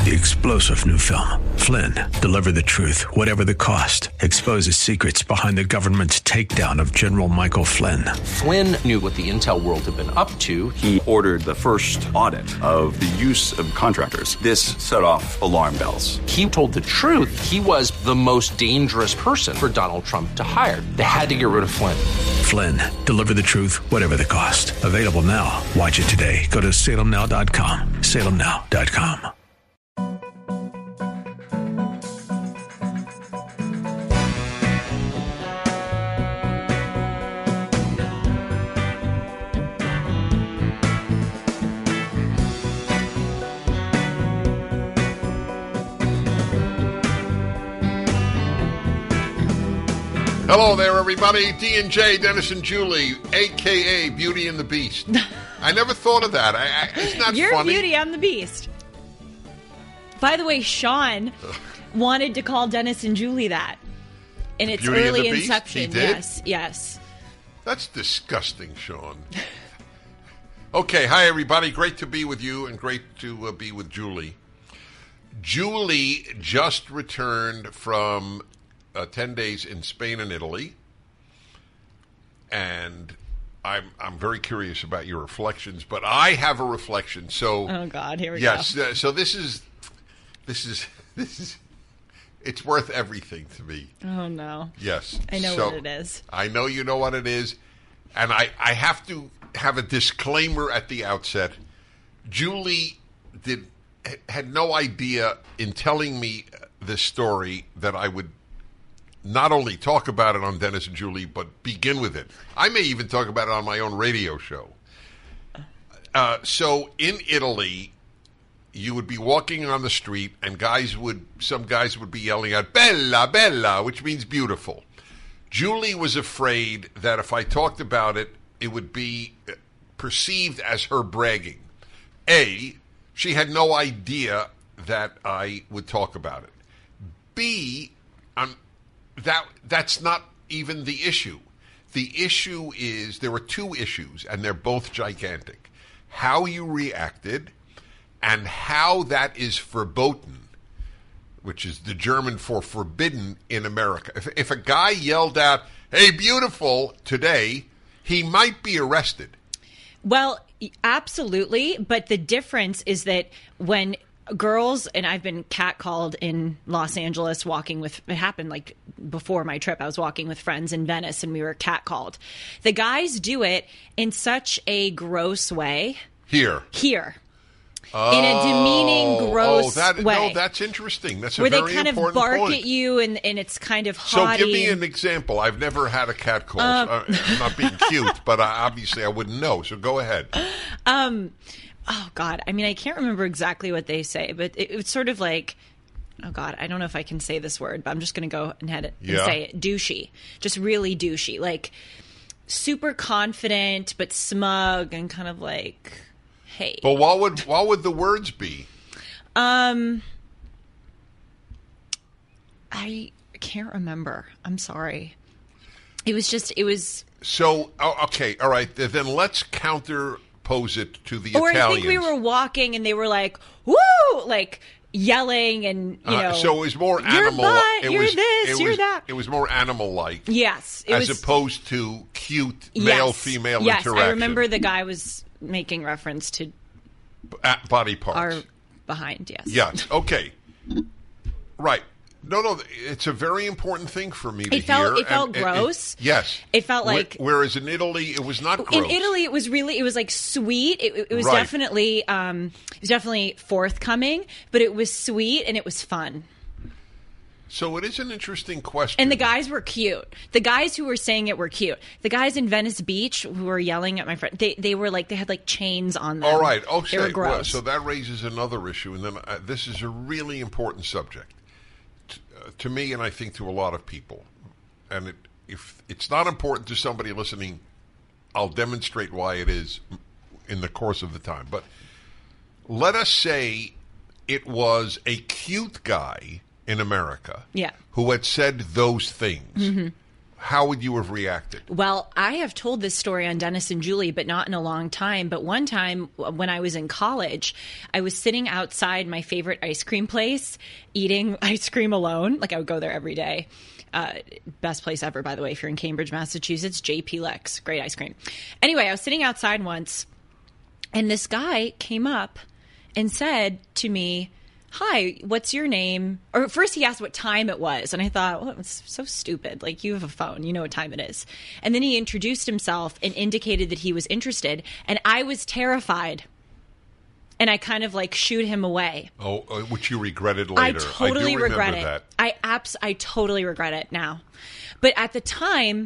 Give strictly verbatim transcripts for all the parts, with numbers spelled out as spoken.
The explosive new film, Flynn, deliver the truth, whatever the cost, exposes secrets behind the government's takedown of General Michael Flynn. Flynn knew what the intel world had been up to. He ordered the first audit of the use of contractors. This set off alarm bells. He told the truth. He was the most dangerous person for Donald Trump to hire. They had to get rid of Flynn. Flynn, deliver the truth, whatever the cost. Available now. Watch it today. Go to salem now dot com. salem now dot com. Hello there, everybody. D and J, Dennis and Julie, a k a. Beauty and the Beast. I never thought of that. I, I, isn't that You're funny? Beauty, I'm the Beast. By the way, Sean wanted to call Dennis and Julie that in its Beauty and early the Beast? inception. He did? Yes, yes. That's disgusting, Sean. Okay, hi, everybody. Great to be with you and great to uh, be with Julie. Julie just returned from Uh, ten days in Spain and Italy, and I'm I'm very curious about your reflections. But I have a reflection. So, oh God, here we yes, go. Yes. Uh, so this is this is this is it's worth everything to me. Oh no. Yes, I know so, what it is. I know you know what it is, and I I have to have a disclaimer at the outset. Julie did had no idea in telling me this story that I would not only talk about it on Dennis and Julie, but begin with it. I may even talk about it on my own radio show. Uh, so in Italy, you would be walking on the street, and guys would some guys would be yelling out "Bella, Bella," which means beautiful. Julie was afraid that if I talked about it, it would be perceived as her bragging. A, she had no idea that I would talk about it. B, I'm That that's not even the issue. The issue is there were two issues, and they're both gigantic. How you reacted and how that is verboten, which is the German for forbidden in America. If, if a guy yelled out, "Hey, beautiful," today, he might be arrested. Well, absolutely. But the difference is that when girls, and I've been catcalled in Los Angeles walking with, it happened like before my trip, I was walking with friends in Venice and we were catcalled. The guys do it in such a gross way. Here. Here. Oh, in a demeaning, gross oh, that, way. No, that's interesting. That's a where very they kind of important bark point. at you and, and it's kind of So haughty. give me an example. I've never had a cat call. Um, uh, I'm not being cute, but I, obviously I wouldn't know. So go ahead. Um, oh, God. I mean, I can't remember exactly what they say, but it, it's sort of like, oh, God, I don't know if I can say this word, but I'm just going to go ahead and yeah. say it. Douchey. Just really douchey. Like, super confident, but smug and kind of like, hey. But what would what would the words be? Um, I can't remember. I'm sorry. It was just, it was. So, oh, okay, all right. Then let's counterpose it to the or Italians. I think we were walking and they were like, woo, like yelling and, you know. Uh, so it was more you're animal. butt, it you're was, this, it you're was, that. It was more animal-like. Yes. It as was, opposed to cute yes, male-female yes, interaction. Yes, I remember the guy was making reference to At body parts. our behind, yes. Yes, okay. Right. No, no, it's a very important thing for me to it felt, hear. It felt and, gross. It, it, yes. It felt like... Whereas in Italy, it was not gross. In Italy, it was really, it was like sweet. It, it was right. definitely, um, it was definitely forthcoming, but it was sweet and it was fun. So it is an interesting question. And the guys were cute. The guys who were saying it were cute. The guys in Venice Beach who were yelling at my friend, they they were like, they had like chains on them. All right. Okay. They were gross. Well, so that raises another issue. And then uh, this is a really important subject to, uh, to me, and I think to a lot of people. And it, if it's not important to somebody listening, I'll demonstrate why it is in the course of the time. But let us say it was a cute guy in America yeah. who had said those things. Mm-hmm. how would you have reacted? Well, I have told this story on Dennis and Julie, but not in a long time. But one time when I was in college, I was sitting outside my favorite ice cream place, eating ice cream alone. Like I would go there every day. Uh, best place ever, by the way, if you're in Cambridge, Massachusetts, J P Lex, great ice cream. Anyway, I was sitting outside once, and this guy came up and said to me, "Hi, what's your name?" Or first he asked what time it was. And I thought, well, it's so stupid. Like, you have a phone. You know what time it is. And then he introduced himself and indicated that he was interested. And I was terrified. And I kind of like shooed him away. Oh, uh, which you regretted later. I totally I do regret it. that. I abs- I totally regret it now. But at the time,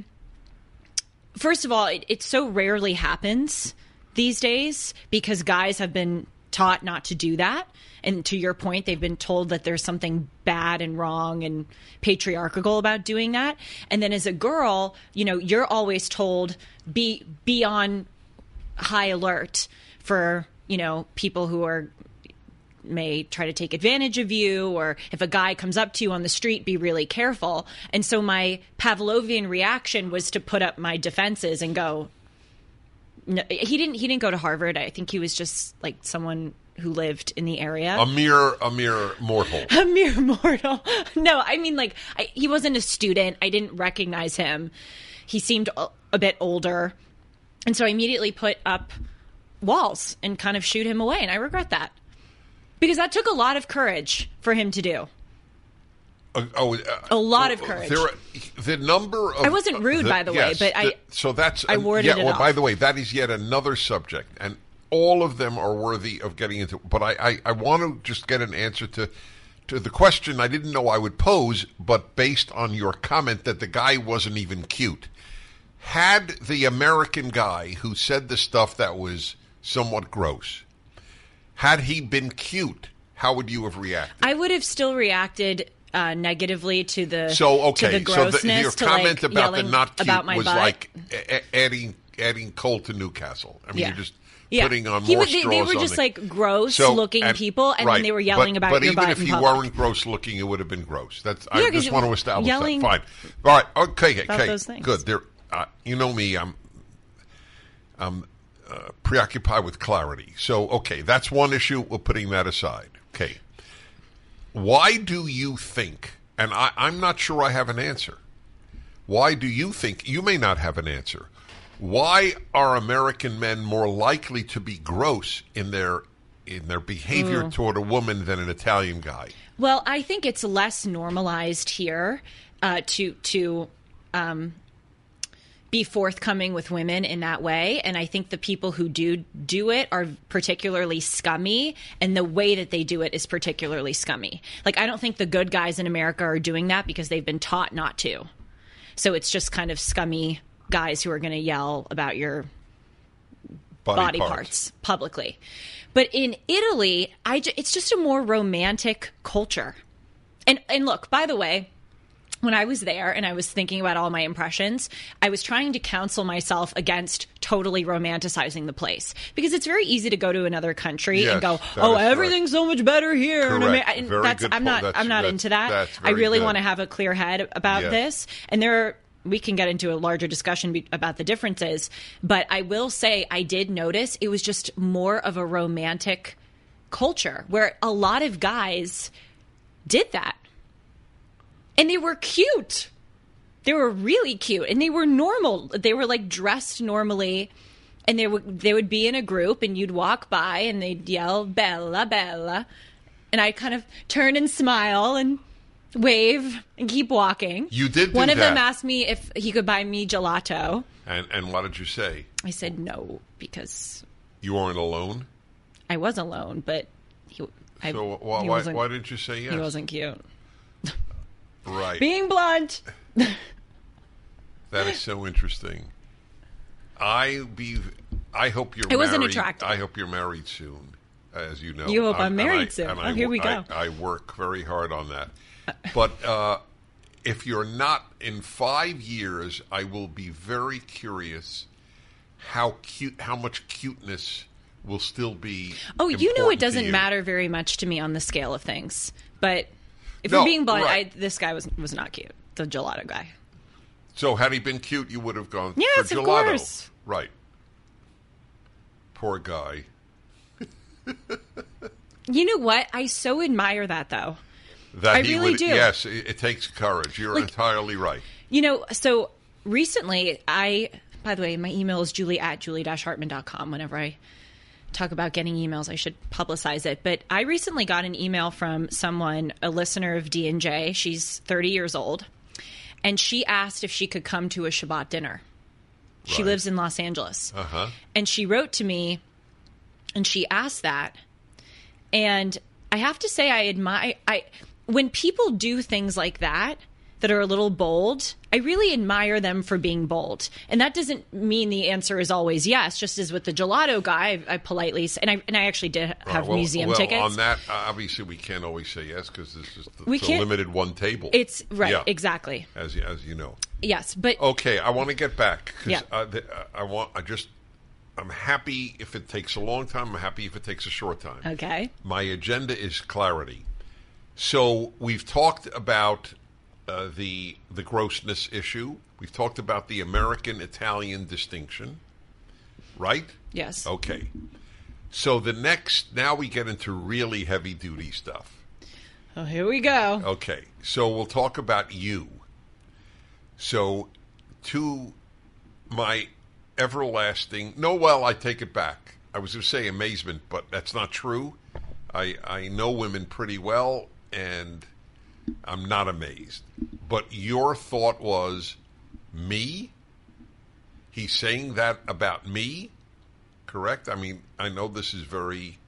first of all, it, it so rarely happens these days because guys have been taught not to do that. And to your point, they've been told that there's something bad and wrong and patriarchal about doing that. And then as a girl, you know, you're always told be be on high alert for, you know, people who are may try to take advantage of you, or if a guy comes up to you on the street, be really careful. And so my Pavlovian reaction was to put up my defenses and go, no, he didn't he didn't go to Harvard. I think he was just like someone who lived in the area. A mere, a mere mortal. A mere mortal. No, I mean, like, I, he wasn't a student. I didn't recognize him. He seemed a, a bit older. And so I immediately put up walls and kind of shoot him away. And I regret that. Because that took a lot of courage for him to do. Uh, oh, uh, a lot of courage. There are, the number of... I wasn't rude, the, by the yes, way, but the, I so that's I warded yeah, it well, off. by the way, that is yet another subject. And all of them are worthy of getting into. But I, I, I want to just get an answer to to the question I didn't know I would pose, but based on your comment that the guy wasn't even cute. Had the American guy who said the stuff that was somewhat gross, had he been cute, how would you have reacted? I would have still reacted uh, negatively to the so okay. to the grossness. So the, your to comment like about the not cute about my was butt. like a- adding adding coal to Newcastle. I mean, Yeah. you're just Yeah. putting on He more was- they, straws they were on just the- like gross So, looking and- people, and right. then they were yelling but, about but your even butt if in you public. weren't gross looking, it would have been gross. That's Yeah, I 'cause just you- want to establish yelling that. Fine. All right. Okay. about Okay. those things. Good. There. Uh, you know me. I'm. I'm uh, preoccupied with clarity. So okay, that's one issue. We're putting that aside. Okay. Why do you think? And I, I'm not sure I have an answer. Why do you think? You may not have an answer. Why are American men more likely to be gross in their in their behavior Mm. toward a woman than an Italian guy? Well, I think it's less normalized here uh, to to um, be forthcoming with women in that way, and I think the people who do do it are particularly scummy, and the way that they do it is particularly scummy. Like, I don't think the good guys in America are doing that because they've been taught not to. So it's just kind of scummy guys who are going to yell about your Body, body parts. parts publicly. But in Italy, I ju- it's just a more romantic culture. And and look, by the way, when I was there and I was thinking about all my impressions, I was trying to counsel myself against totally romanticizing the place, because it's very easy to go to another country Yes, and go, that "Oh, is everything's so much better here." And, Correct. Amer- and Very that's good I'm point. not That's- I'm not that's- into that. that's I very really good. want to have a clear head about Yes. this. And there are, we can get into a larger discussion be- about the differences, but I will say I did notice it was just more of a romantic culture where a lot of guys did that. And they were cute. They were really cute, and they were normal. They were like dressed normally, and they would they would be in a group, and you'd walk by, and they'd yell "Bella, Bella," and I'd kind of turn and smile and wave and keep walking. You did do One of them that. asked me if he could buy me gelato. And and what did you say? I said no because You weren't alone. I was alone, but he. I, So why he why, wasn't- why didn't you say yes? He wasn't cute. Right. Being blunt. That is so interesting. I be. I hope you're. I wasn't married. attractive. I hope you're married soon, as you know. You hope I'm and married I- soon. and Oh, I- here we go. I, I work very hard on that. But uh, if you're not in five years, I will be very curious how cute, how much cuteness will still be. Oh, you know, it important to doesn't you. matter very much to me on the scale of things. But if No, we're being blunt, right. I, this guy was was not cute. The gelato guy. So had he been cute, you would have gone Yes, for of gelato. course. Right. Poor guy. You know what? I so admire that, though. That I he really would, do. Yes, it, it takes courage. You're Like- entirely right. You know, so recently I, by the way, my email is julie at julie dash hartman dot com. Whenever I talk about getting emails, I should publicize it. But I recently got an email from someone, a listener of D and J. She's thirty years old. And she asked if she could come to a Shabbat dinner. She Right. lives in Los Angeles. Uh-huh. And she wrote to me and she asked that. And I have to say, I admire, I, when people do things like that, that are a little bold, I really admire them for being bold. And that doesn't mean the answer is always yes, just as with the gelato guy, I, I politely, s- and I, and I actually did have Right, well, museum well, tickets. on that, uh, obviously, we can't always say yes because this is the, We it's a can't- limited one table. It's, right, Yeah, exactly. as you- as you know. Yes, but Okay, I want to get back because Yeah. uh, the- uh, I want. I just. I'm happy if it takes a long time. I'm happy if it takes a short time. okay. My agenda is clarity. So we've talked about uh, the the grossness issue. We've talked about the American-Italian distinction, right? Yes. Okay. So the next, now we get into really heavy-duty stuff. Oh, here we go. Okay, so we'll talk about you. So, to my everlasting, no, well, I take it back. I was going to say amazement, but that's not true. I I know women pretty well, and I'm not amazed. But your thought was, me? He's saying that about me? Correct? I mean, I know this is very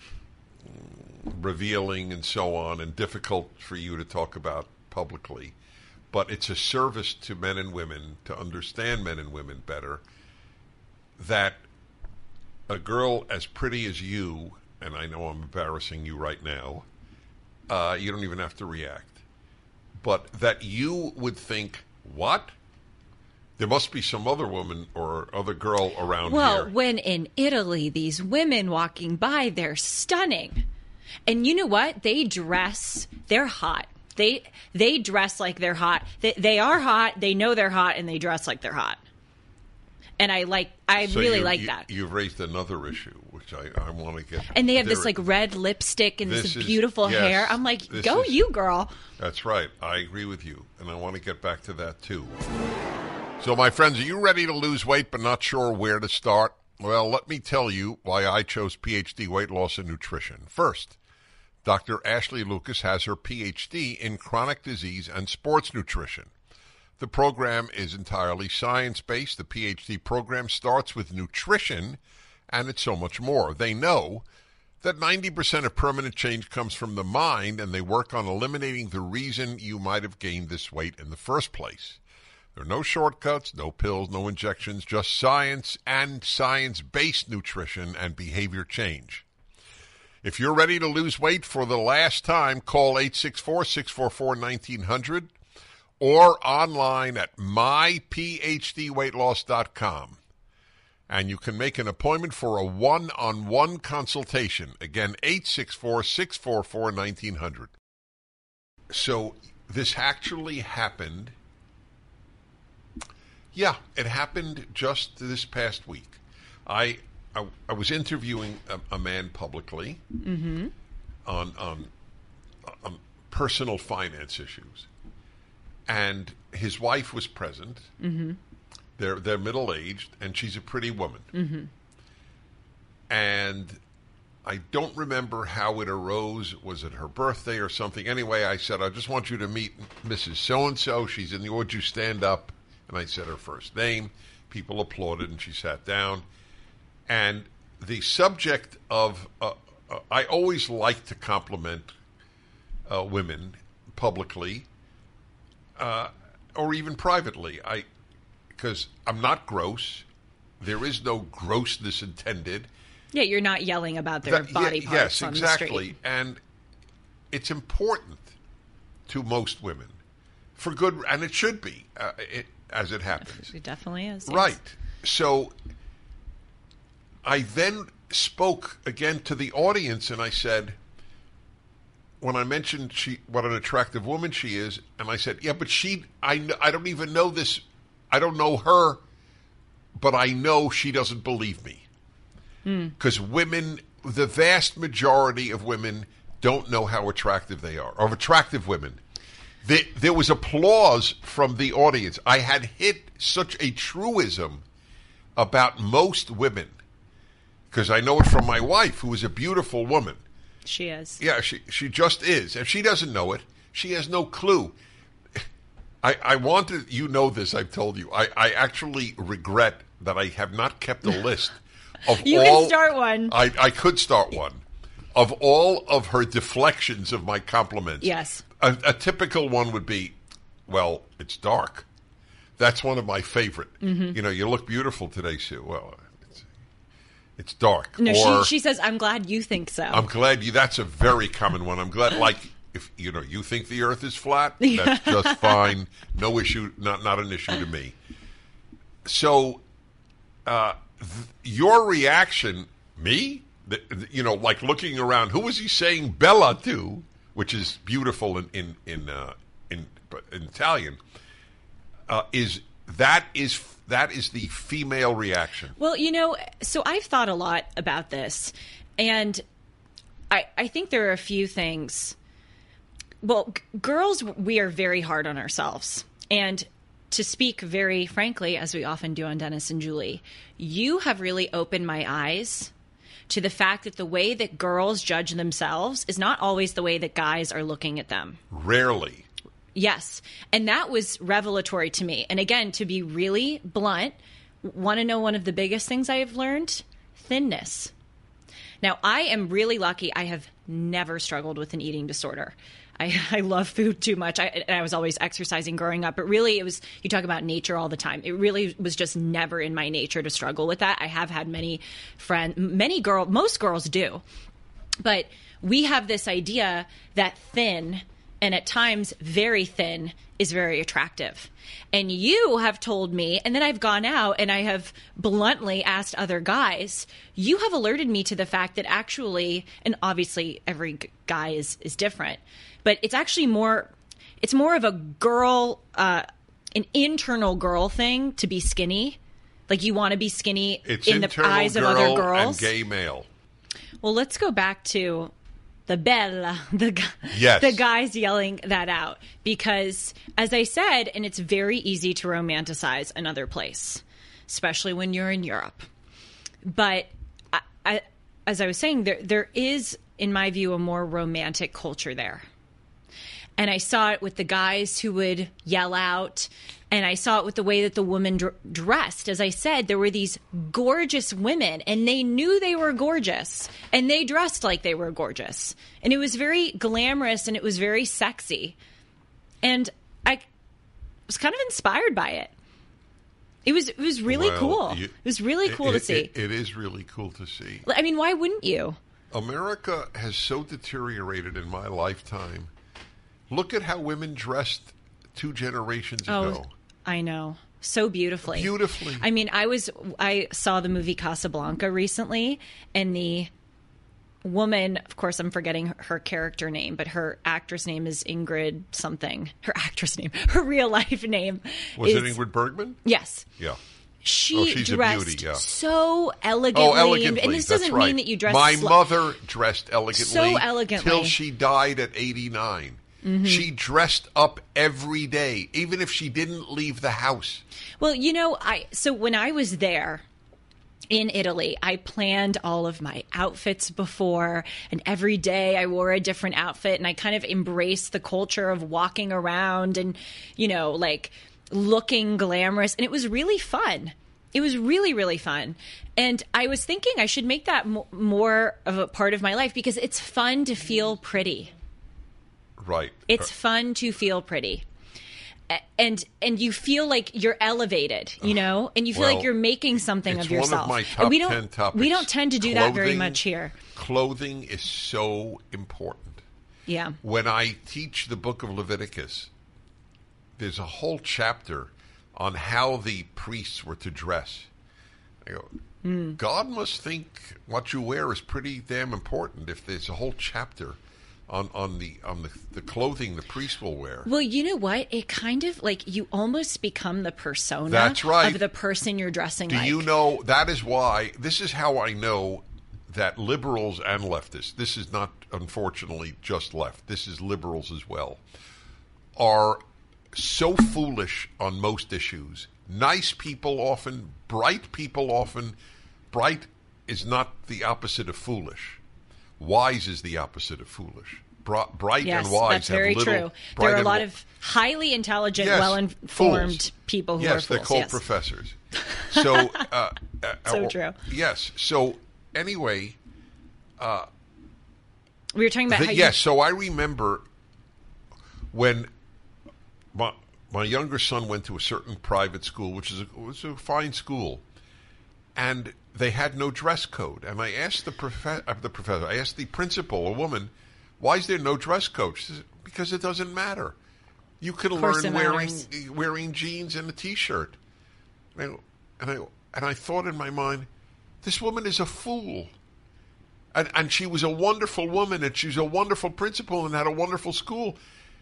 revealing and so on and difficult for you to talk about publicly, but it's a service to men and women to understand men and women better that a girl as pretty as you, and I know I'm embarrassing you right now, uh, you don't even have to react, but that you would think, what? There must be some other woman or other girl around Well, here. when in Italy, these women walking by, they're stunning. And you know what? They dress, they're hot. They they dress like they're hot. They, they are hot, they know they're hot, and they dress like they're hot. And I like, I So really you- like you- that. You've raised another issue, which I, I want to get. And they have this theory. like red lipstick and this, This is- beautiful yes, hair. I'm like, this go is- you, girl. That's right. I agree with you, and I want to get back to that too. So, my friends, are you ready to lose weight but not sure where to start? Well, let me tell you why I chose P H D Weight Loss and Nutrition. First, Doctor Ashley Lucas has her P H D in chronic disease and sports nutrition. The program is entirely science-based. The P H D program starts with nutrition, and it's so much more. They know that ninety percent of permanent change comes from the mind, and they work on eliminating the reason you might have gained this weight in the first place. There are no shortcuts, no pills, no injections, just science and science-based nutrition and behavior change. If you're ready to lose weight for the last time, call eight six four, six four four, one nine zero zero or online at my p h d weight loss dot com. And you can make an appointment for a one-on-one consultation. Again, eight six four, six four four, one nine zero zero. So this actually happened. Yeah, it happened just this past week. I I, I was interviewing a, a man publicly Mm-hmm. on, on on personal finance issues, and his wife was present. Mm-hmm. They're they're middle aged, and she's a pretty woman. Mm-hmm. And I don't remember how it arose. Was it her birthday or something? Anyway, I said, I just want you to meet Missus So-and-so. She's in the, would you stand up? And I said her first name. People applauded, and she sat down. And the subject of, uh, uh, I always like to compliment uh, women publicly uh, or even privately. I, because I'm not gross. There is no grossness intended. Yeah, you're not yelling about their That- body yeah, parts yes, on the exactly. street. And it's important to most women for good, and it should be uh, it, as it happens. It definitely is. yes. Right. So I then spoke again to the audience, and I said, when I mentioned she, what an attractive woman she is, and I said, yeah, but she, I, kn- I don't even know this I don't know her, but I know she doesn't believe me. Because mm. women, the vast majority of women don't know how attractive they are, of attractive women. There, there was applause from the audience. I had hit such a truism about most women, because I know it from my wife, who is a beautiful woman. She is. Yeah, she she just is. If she doesn't know it, she has no clue. I, I wanted, you know this, I've told you, I, I actually regret that I have not kept a list of you all... You can start one. I, I could start one. Of all of her deflections of my compliments. Yes. A, a typical one would be, well, it's dark. That's one of my favorite. Mm-hmm. You know, you look beautiful today, Sue. Well, it's, it's dark. No, or, she, she says, I'm glad you think so. I'm glad you, that's a very common one. I'm glad, like... If you know you think the Earth is flat, that's just fine. No issue, not not an issue to me. So, uh, th- your reaction, me, the, the, you know, like looking around. Who was he saying Bella to? Which is beautiful in in in uh, in, in Italian. Uh, is that is that is the female reaction? Well, you know, so I've thought a lot about this, and I I think there are a few things. Well, g- girls, we are very hard on ourselves. And to speak very frankly, as we often do on Dennis and Julie, you have really opened my eyes to the fact that the way that girls judge themselves is not always the way that guys are looking at them. Rarely. Yes. And that was revelatory to me. And again, to be really blunt, want to know one of the biggest things I have learned? Thinness. Now, I am really lucky. I have never struggled with an eating disorder. I, I love food too much. I, and I was always exercising growing up. But really, it was, you talk about nature all the time. It really was just never in my nature to struggle with that. I have had many friends, many girls, most girls do. But we have this idea that thin, and at times very thin, is very attractive. And you have told me, and then I've gone out and I have bluntly asked other guys, you have alerted me to the fact that actually, and obviously every guy is, is different, but it's actually more, it's more of a girl, uh, an internal girl thing to be skinny. Like you want to be skinny it's in the eyes of other girls. And gay male. Well, let's go back to the Bella, the, yes. the guys yelling that out. Because, as I said, and it's very easy to romanticize another place, especially when you're in Europe. But I, I, as I was saying, there there is, in my view, a more romantic culture there. And I saw it with the guys who would yell out. And I saw it with the way that the women dr- dressed. As I said, there were these gorgeous women, and they knew they were gorgeous, and they dressed like they were gorgeous. And it was very glamorous, and it was very sexy. And I was kind of inspired by it. It was it was really well, cool. You, it was really cool it, to see. It, it is really cool to see. I mean, why wouldn't you? America has so deteriorated in my lifetime. Look at how women dressed two generations oh, ago. I know. So beautifully. Beautifully. I mean, I was I saw the movie Casablanca recently, and the woman, of course, I'm forgetting her, her character name, but her actress name is Ingrid something. Her actress name, her real life name. Was is, it Ingrid Bergman? Yes. Yeah. She oh, she's dressed a beauty, yeah. so elegantly. Oh, elegantly. And this That's doesn't right. mean that you dress My sl- mother dressed elegantly. So elegantly. Till she died at eighty-nine. Mm-hmm. She dressed up every day, even if she didn't leave the house. Well, you know, I so when I was there in Italy, I planned all of my outfits before, and every day I wore a different outfit, and I kind of embraced the culture of walking around and, you know, like looking glamorous, and it was really fun. It was really, really fun. And I was thinking I should make that mo- more of a part of my life because it's fun to feel pretty. Right. It's fun to feel pretty. And and you feel like you're elevated, you know, and you feel well, like you're making something of yourself. It's one of my top and we don't, ten topics. We don't tend to do clothing, that very much here. Clothing is so important. Yeah. When I teach the book of Leviticus, there's a whole chapter on how the priests were to dress. I go, mm. God must think what you wear is pretty damn important if there's a whole chapter on, on the on the, the clothing the priest will wear. Well, you know what? It kind of like you almost become the persona That's right. of the person you're dressing Do like. you know, that is why, this is how I know that liberals and leftists, this is not, unfortunately, just left, this is liberals as well, are so foolish on most issues. Nice people often, bright people often. Bright is not the opposite of foolish. Wise is the opposite of foolish. Bri- bright Yes, and wise that's have very little, true. bright There are a and lot wi- of highly intelligent, Yes, well-informed fools. people who yes, are fools. they're called yes. professors. So, uh, uh, So uh, true. Yes. So anyway, We were talking about the- how you yes. So I remember when my my younger son went to a certain private school, which is a, was a fine school, and they had no dress code. And I asked the prof- uh, the professor, I asked the principal, a woman, why is there no dress code? She says, because it doesn't matter. You can course learn it wearing matters. wearing jeans and a t-shirt. And I, and I and I thought in my mind, this woman is a fool. And, and she was a wonderful woman, and she's a wonderful principal and had a wonderful school.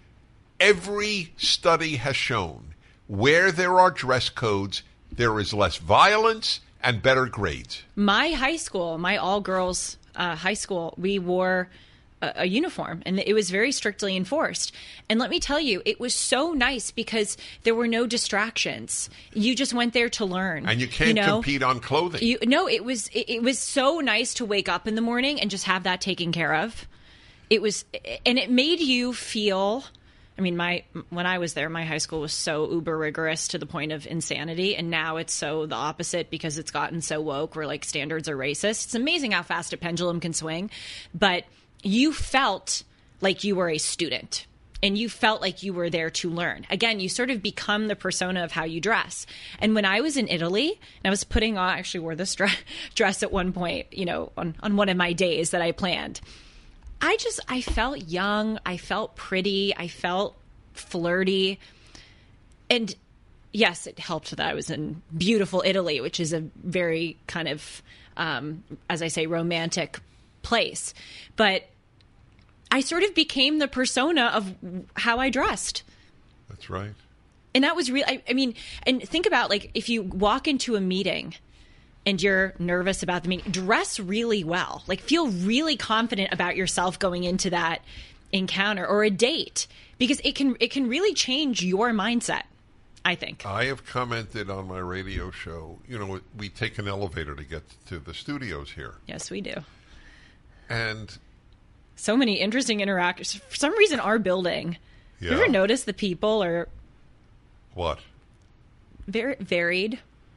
Every study has shown where there are dress codes, there is less violence and better grades. my high school, my all-girls uh, high school, we wore a, a uniform, and it was very strictly enforced. And let me tell you, it was so nice because there were no distractions. You just went there to learn. And you can't know? compete on clothing. You, no, it was it, it was so nice to wake up in the morning and just have that taken care of. It was, and it made you feel. I mean, my when I was there, my high school was so uber rigorous to the point of insanity, and now it's so the opposite because it's gotten so woke where like standards are racist. It's amazing how fast a pendulum can swing, but you felt like you were a student. And you felt like you were there to learn. Again, you sort of become the persona of how you dress. And when I was in Italy, and I was putting on, I actually wore this dress, dress at one point, you know, on, on one of my days that I planned. I just, I felt young. I felt pretty. I felt flirty. And yes, it helped that I was in beautiful Italy, which is a very kind of, um, as I say, romantic place. But I sort of became the persona of how I dressed. That's right. And that was real. I, I mean, and think about like if you walk into a meeting and you're nervous about the meeting, dress really well. Like feel really confident about yourself going into that encounter or a date because it can it can really change your mindset, I think. I have commented on my radio show, you know, we take an elevator to get to the studios here. Yes, we do. And So many interesting interactions. For some reason, our building, yeah. you ever notice the people are What? very varied?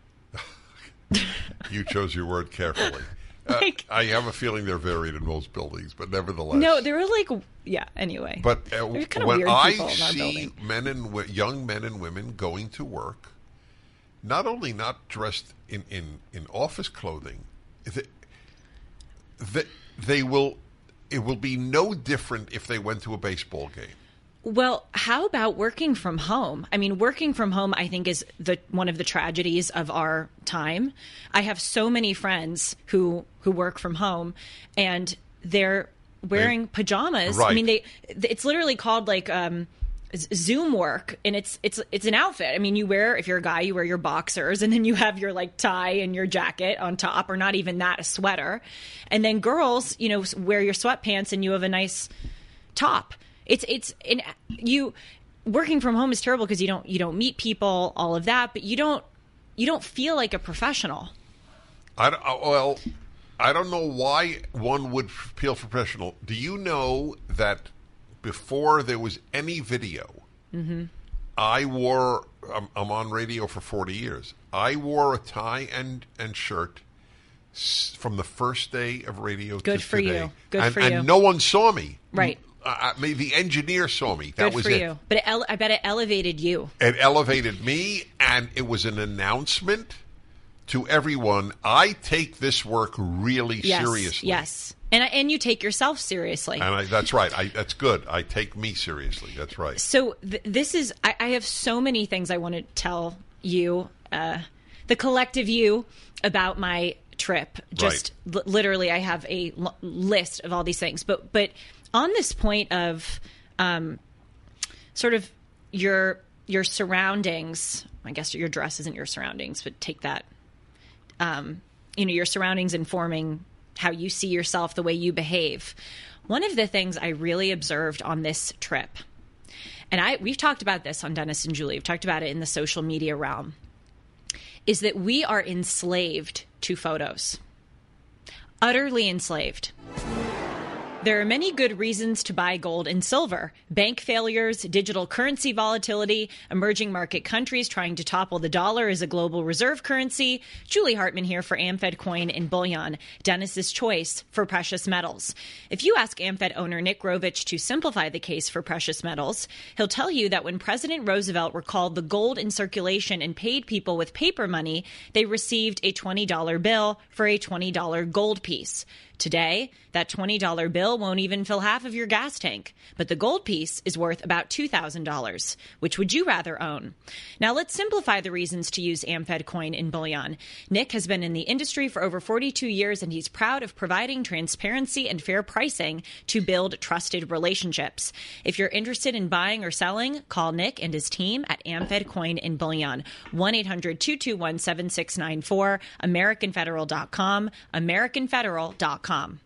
You chose your word carefully. Uh, Like- I have a feeling they're varied in most buildings, but nevertheless. No, they were like, yeah, anyway. But uh, There's kind of when weird I people in our see building. men and w- young men and women going to work, not only not dressed in, in, in office clothing, they, they, they will it will be no different if they went to a baseball game. Well, how about working from home? I mean, working from home, I think, is the one of the tragedies of our time. I have so many friends who who work from home, and they're wearing They- pajamas. Right. I mean, they it's literally called like um, Z- Zoom work, and it's it's it's an outfit. I mean, you wear if you're a guy, you wear your boxers, and then you have your like tie and your jacket on top, or not even that, a sweater, and then girls, you know, wear your sweatpants, and you have a nice top. It's it's in you working from home is terrible because you don't you don't meet people, all of that, but you don't you don't feel like a professional. I don't, uh, well, I don't know why one would feel professional. Do you know that before there was any video, Mm-hmm. I wore, I'm, I'm on radio for forty years, I wore a tie and, and shirt s- from the first day of radio Good to for today. you. Good and, for and you. no one saw me. Right. I, I mean, the engineer saw me. That Good was for it. you. But it ele- I bet it elevated you. It elevated me, and it was an announcement to everyone. I take this work really Yes. seriously. Yes. And I- and you take yourself seriously. And I, that's right. I, that's good. I take me seriously. That's right. So th- this is I, I have so many things I want to tell you, uh, the collective you, about my trip. Just li- literally, I have a l- list of all these things. But but on this point of um, sort of your your surroundings, I guess your dress isn't your surroundings, but take that, um, you know, your surroundings informing how you see yourself, the way you behave. One of the things I really observed on this trip, and I we've talked about this on Dennis and Julie, we've talked about it in the social media realm, is that we are enslaved to photos. Utterly enslaved. There are many good reasons to buy gold and silver. Bank failures, digital currency volatility, emerging market countries trying to topple the dollar as a global reserve currency. Julie Hartman here for AmFed Coin and Bullion, Dennis's choice for precious metals. If you ask AmFed owner Nick Grovich to simplify the case for precious metals, he'll tell you that when President Roosevelt recalled the gold in circulation and paid people with paper money, they received a twenty dollar bill for a twenty dollar gold piece. Today, that twenty dollar bill won't even fill half of your gas tank, but the gold piece is worth about two thousand dollars. Which would you rather own? Now, let's simplify the reasons to use AmFed Coin and Bullion. Nick has been in the industry for over forty-two years, and he's proud of providing transparency and fair pricing to build trusted relationships. If you're interested in buying or selling, call Nick and his team at AmFed Coin and Bullion, one eight hundred two two one seven six nine four, American Federal dot com, American Federal dot com.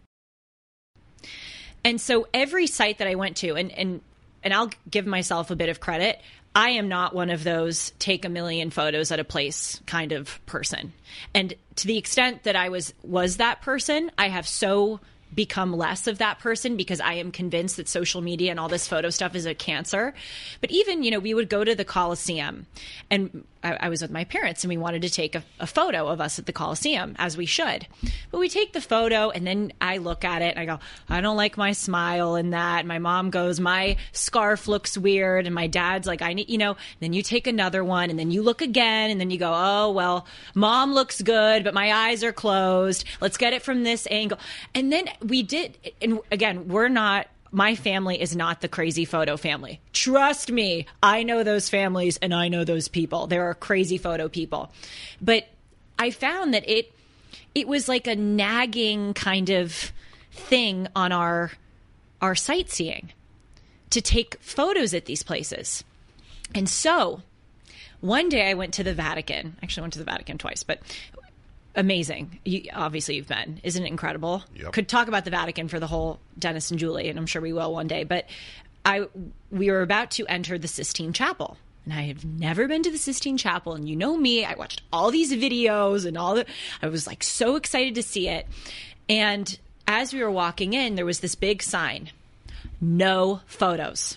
And so every site that I went to, and, and and I'll give myself a bit of credit, I am not one of those take a million photos at a place kind of person. And to the extent that I was was that person, I have so become less of that person because I am convinced that social media and all this photo stuff is a cancer. But even, you know, we would go to the Coliseum, and I, I was with my parents, and we wanted to take a, a photo of us at the Coliseum, as we should. But we take the photo, and then I look at it and I go, I don't like my smile in that. And my mom goes, my scarf looks weird. And my dad's like, I need, you know, and then you take another one, and then you look again, and then you go, oh, well, mom looks good, but my eyes are closed. Let's get it from this angle. And then we did, and again, we're not, my family is not the crazy photo family. Trust me, I know those families and I know those people. There are crazy photo people. But I found that it it was like a nagging kind of thing on our our sightseeing to take photos at these places. And so one day I went to the Vatican. Actually, I went to the Vatican twice, but amazing. You, obviously, you've been. Isn't it incredible? Yep. Could talk about the Vatican for the whole Dennis and Julie, and I'm sure we will one day. But I, we were about to enter the Sistine Chapel, and I have never been to the Sistine Chapel. And you know me, I watched all these videos and all the. I was like so excited to see it. And as we were walking in, there was this big sign, "No photos."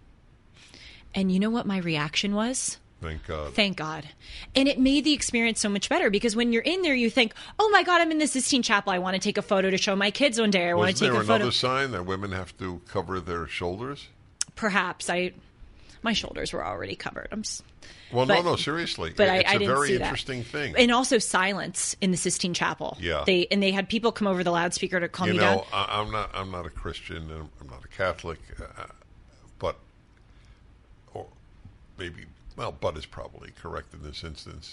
And you know what my reaction was? Thank God. Thank God. And it made the experience so much better because when you're in there, you think, oh my God, I'm in the Sistine Chapel. I want to take a photo to show my kids one day. I want to take a photo. Wasn't there another sign that women have to cover their shoulders? Perhaps. I, my shoulders were already covered. I'm just, well, but, no, no, seriously. But it's I, I a didn't very see that. interesting thing. And also silence in the Sistine Chapel. Yeah. They and they had people come over the loudspeaker to calm you me know, down. I, I'm not. I'm not a Christian. And I'm not a Catholic. Uh, but, or maybe. Well, but is probably correct in this instance.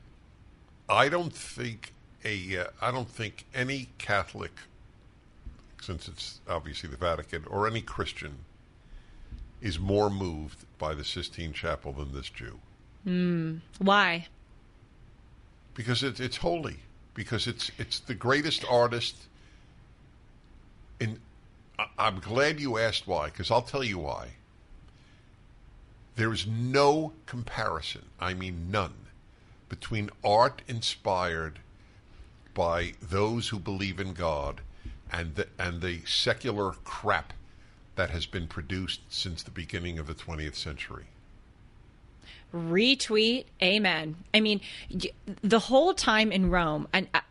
I don't think a. Uh, I don't think any Catholic, since it's obviously the Vatican, or any Christian, is more moved by the Sistine Chapel than this Jew. Mm, why? Because it, it's holy. Because it's it's the greatest artist. In, I, I'm glad you asked why. Because I'll tell you why. There is no comparison, I mean none, between art inspired by those who believe in God and the, and the secular crap that has been produced since the beginning of the twentieth century. Retweet, amen. I mean, the whole time in Rome, and I,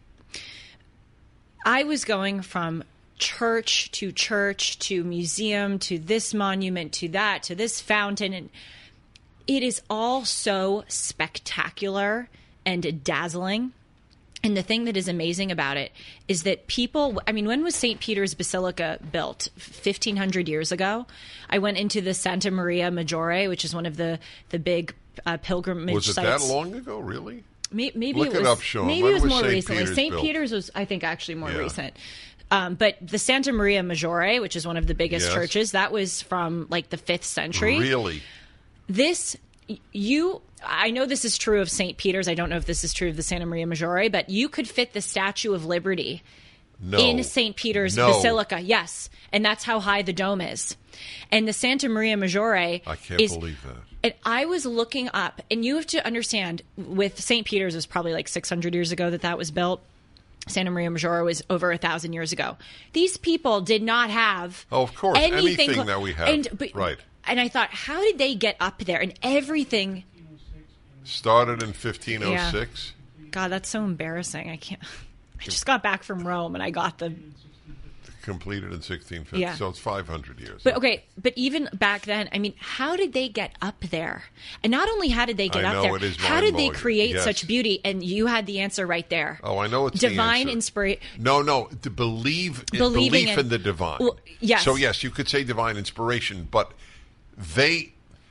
I was going from church to church to museum to this monument to that to this fountain, and it is all so spectacular and dazzling. And the thing that is amazing about it is that people, I mean, when was Saint Peter's Basilica built? fifteen hundred years ago. I went into the Santa Maria Maggiore, which is one of the the big uh, pilgrimage was it sites. that long ago, really? Maybe, maybe Look it was, it up, Sean. maybe When it was was more Saint recently. Peter's Saint built? Peter's was, I think, actually more Yeah. recent. Um, but the Santa Maria Maggiore, which is one of the biggest Yes. churches, that was from like the fifth century. Really? This, you, I know this is true of Saint Peter's. I don't know if this is true of the Santa Maria Maggiore, but you could fit the Statue of Liberty No. in Saint Peter's No. Basilica. Yes. And that's how high the dome is. And the Santa Maria Maggiore I can't is, believe that. and I was looking up, and you have to understand, with Saint Peter's, it was probably like six hundred years ago that that was built. Santa Maria Maggiore was over a thousand years ago. These people did not have Oh, of course, anything, anything that we have. And, but, Right. And I thought, how did they get up there? And everything. Started in fifteen oh six. God, that's so embarrassing. I can't. I just got back from Rome, and I got the. Completed in sixteen fifty. Yeah. So it's five hundred years. But okay, but even back then, I mean, how did they get up there? And not only how did they get I up know, there, it is how did they mind-blowing. create Yes. such beauty? And you had the answer right there. Oh, I know it's the divine answer. inspiration. No, no, to believe Believing belief in- in the divine. Well, yes. So yes, you could say divine inspiration, but they.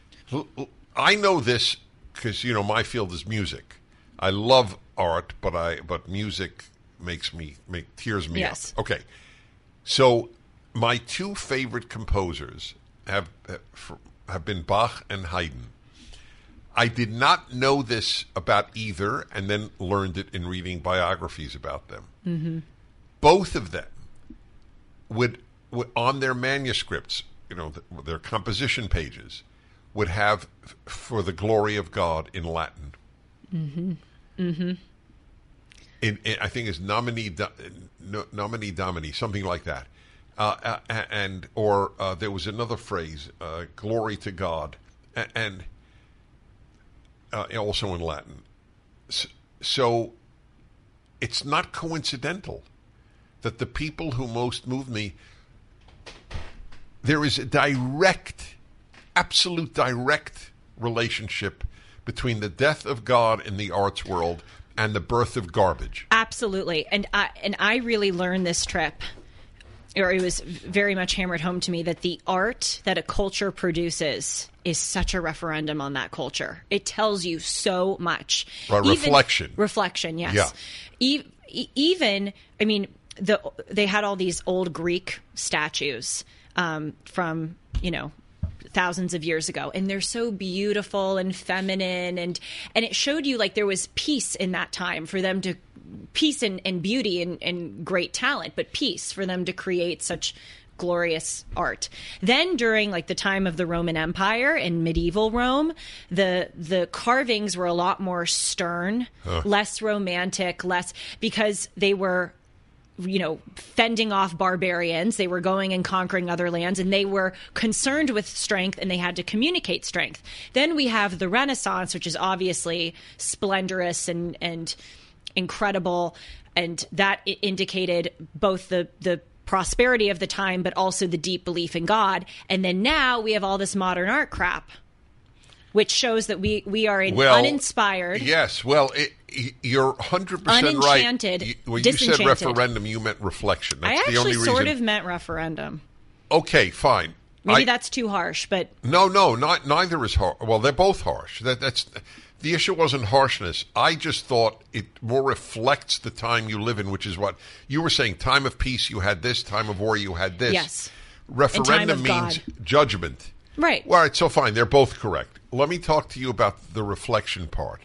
I know this because you know my field is music. I love art, but I but music makes me make tears me Yes. up. Okay, so my two favorite composers have have been Bach and Haydn. I did not know this about either, and then learned it in reading biographies about them. Mm-hmm. Both of them would, would, on their manuscripts, you know, the, their composition pages, would have f- "For the Glory of God" in Latin. Mm-hmm. Mm-hmm. In, in I think it's nomine, do, no, nomine domini, something like that. Uh, uh, and or uh, there was another phrase, uh, "Glory to God," and. and Uh, also in Latin. So it's not coincidental that the people who most move me, there is a direct, absolute direct relationship between the death of God in the arts world and the birth of garbage. Absolutely. And I, and I really learned this trip, or it was very much hammered home to me, that the art that a culture produces is such a referendum on that culture. It tells you so much. Right, Even- reflection. Reflection, yes. Yeah. E- e- even, I mean, the they had all these old Greek statues um, from, you know, thousands of years ago, and they're so beautiful and feminine, and and it showed you like there was peace in that time for them to peace and, and beauty and, and great talent, but peace for them to create such glorious art. Then during like the time of the Roman Empire and medieval Rome, the the carvings were a lot more stern, Huh. less romantic, less because they were, you know, fending off barbarians. They were going and conquering other lands, and they were concerned with strength, and they had to communicate strength. Then we have the Renaissance, which is obviously splendorous and and incredible, and that i- indicated both the the prosperity of the time, but also the deep belief in God. And then now we have all this modern art crap, which shows that we we are in Well, uninspired. Yes, well, it, y- you're one hundred percent right. Unenchanted, You- When you said disenchanted. referendum, you meant reflection. That's I the actually only reason. sort of meant referendum. Okay, fine. Maybe I- that's too harsh, but No, no, not neither is harsh. Well, they're both harsh. That, that's the issue. Wasn't harshness. I just thought it more reflects the time you live in, which is what you were saying. Time of peace, you had this. Time of war, you had this. Yes. Referendum of means God. judgment. right. All right, so fine. They're both correct. Let me talk to you about the reflection part.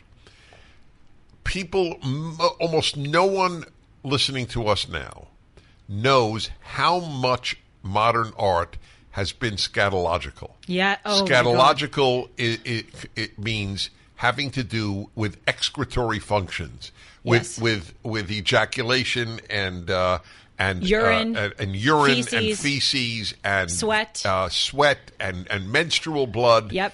People, m- almost no one listening to us now knows how much modern art has been scatological. Yeah. Oh, my God. Scatological, it, it, it means having to do with excretory functions, with Yes. with with ejaculation and uh, and Urine, uh, and, and urine and feces, feces and sweat. uh, sweat and and menstrual blood. Yep.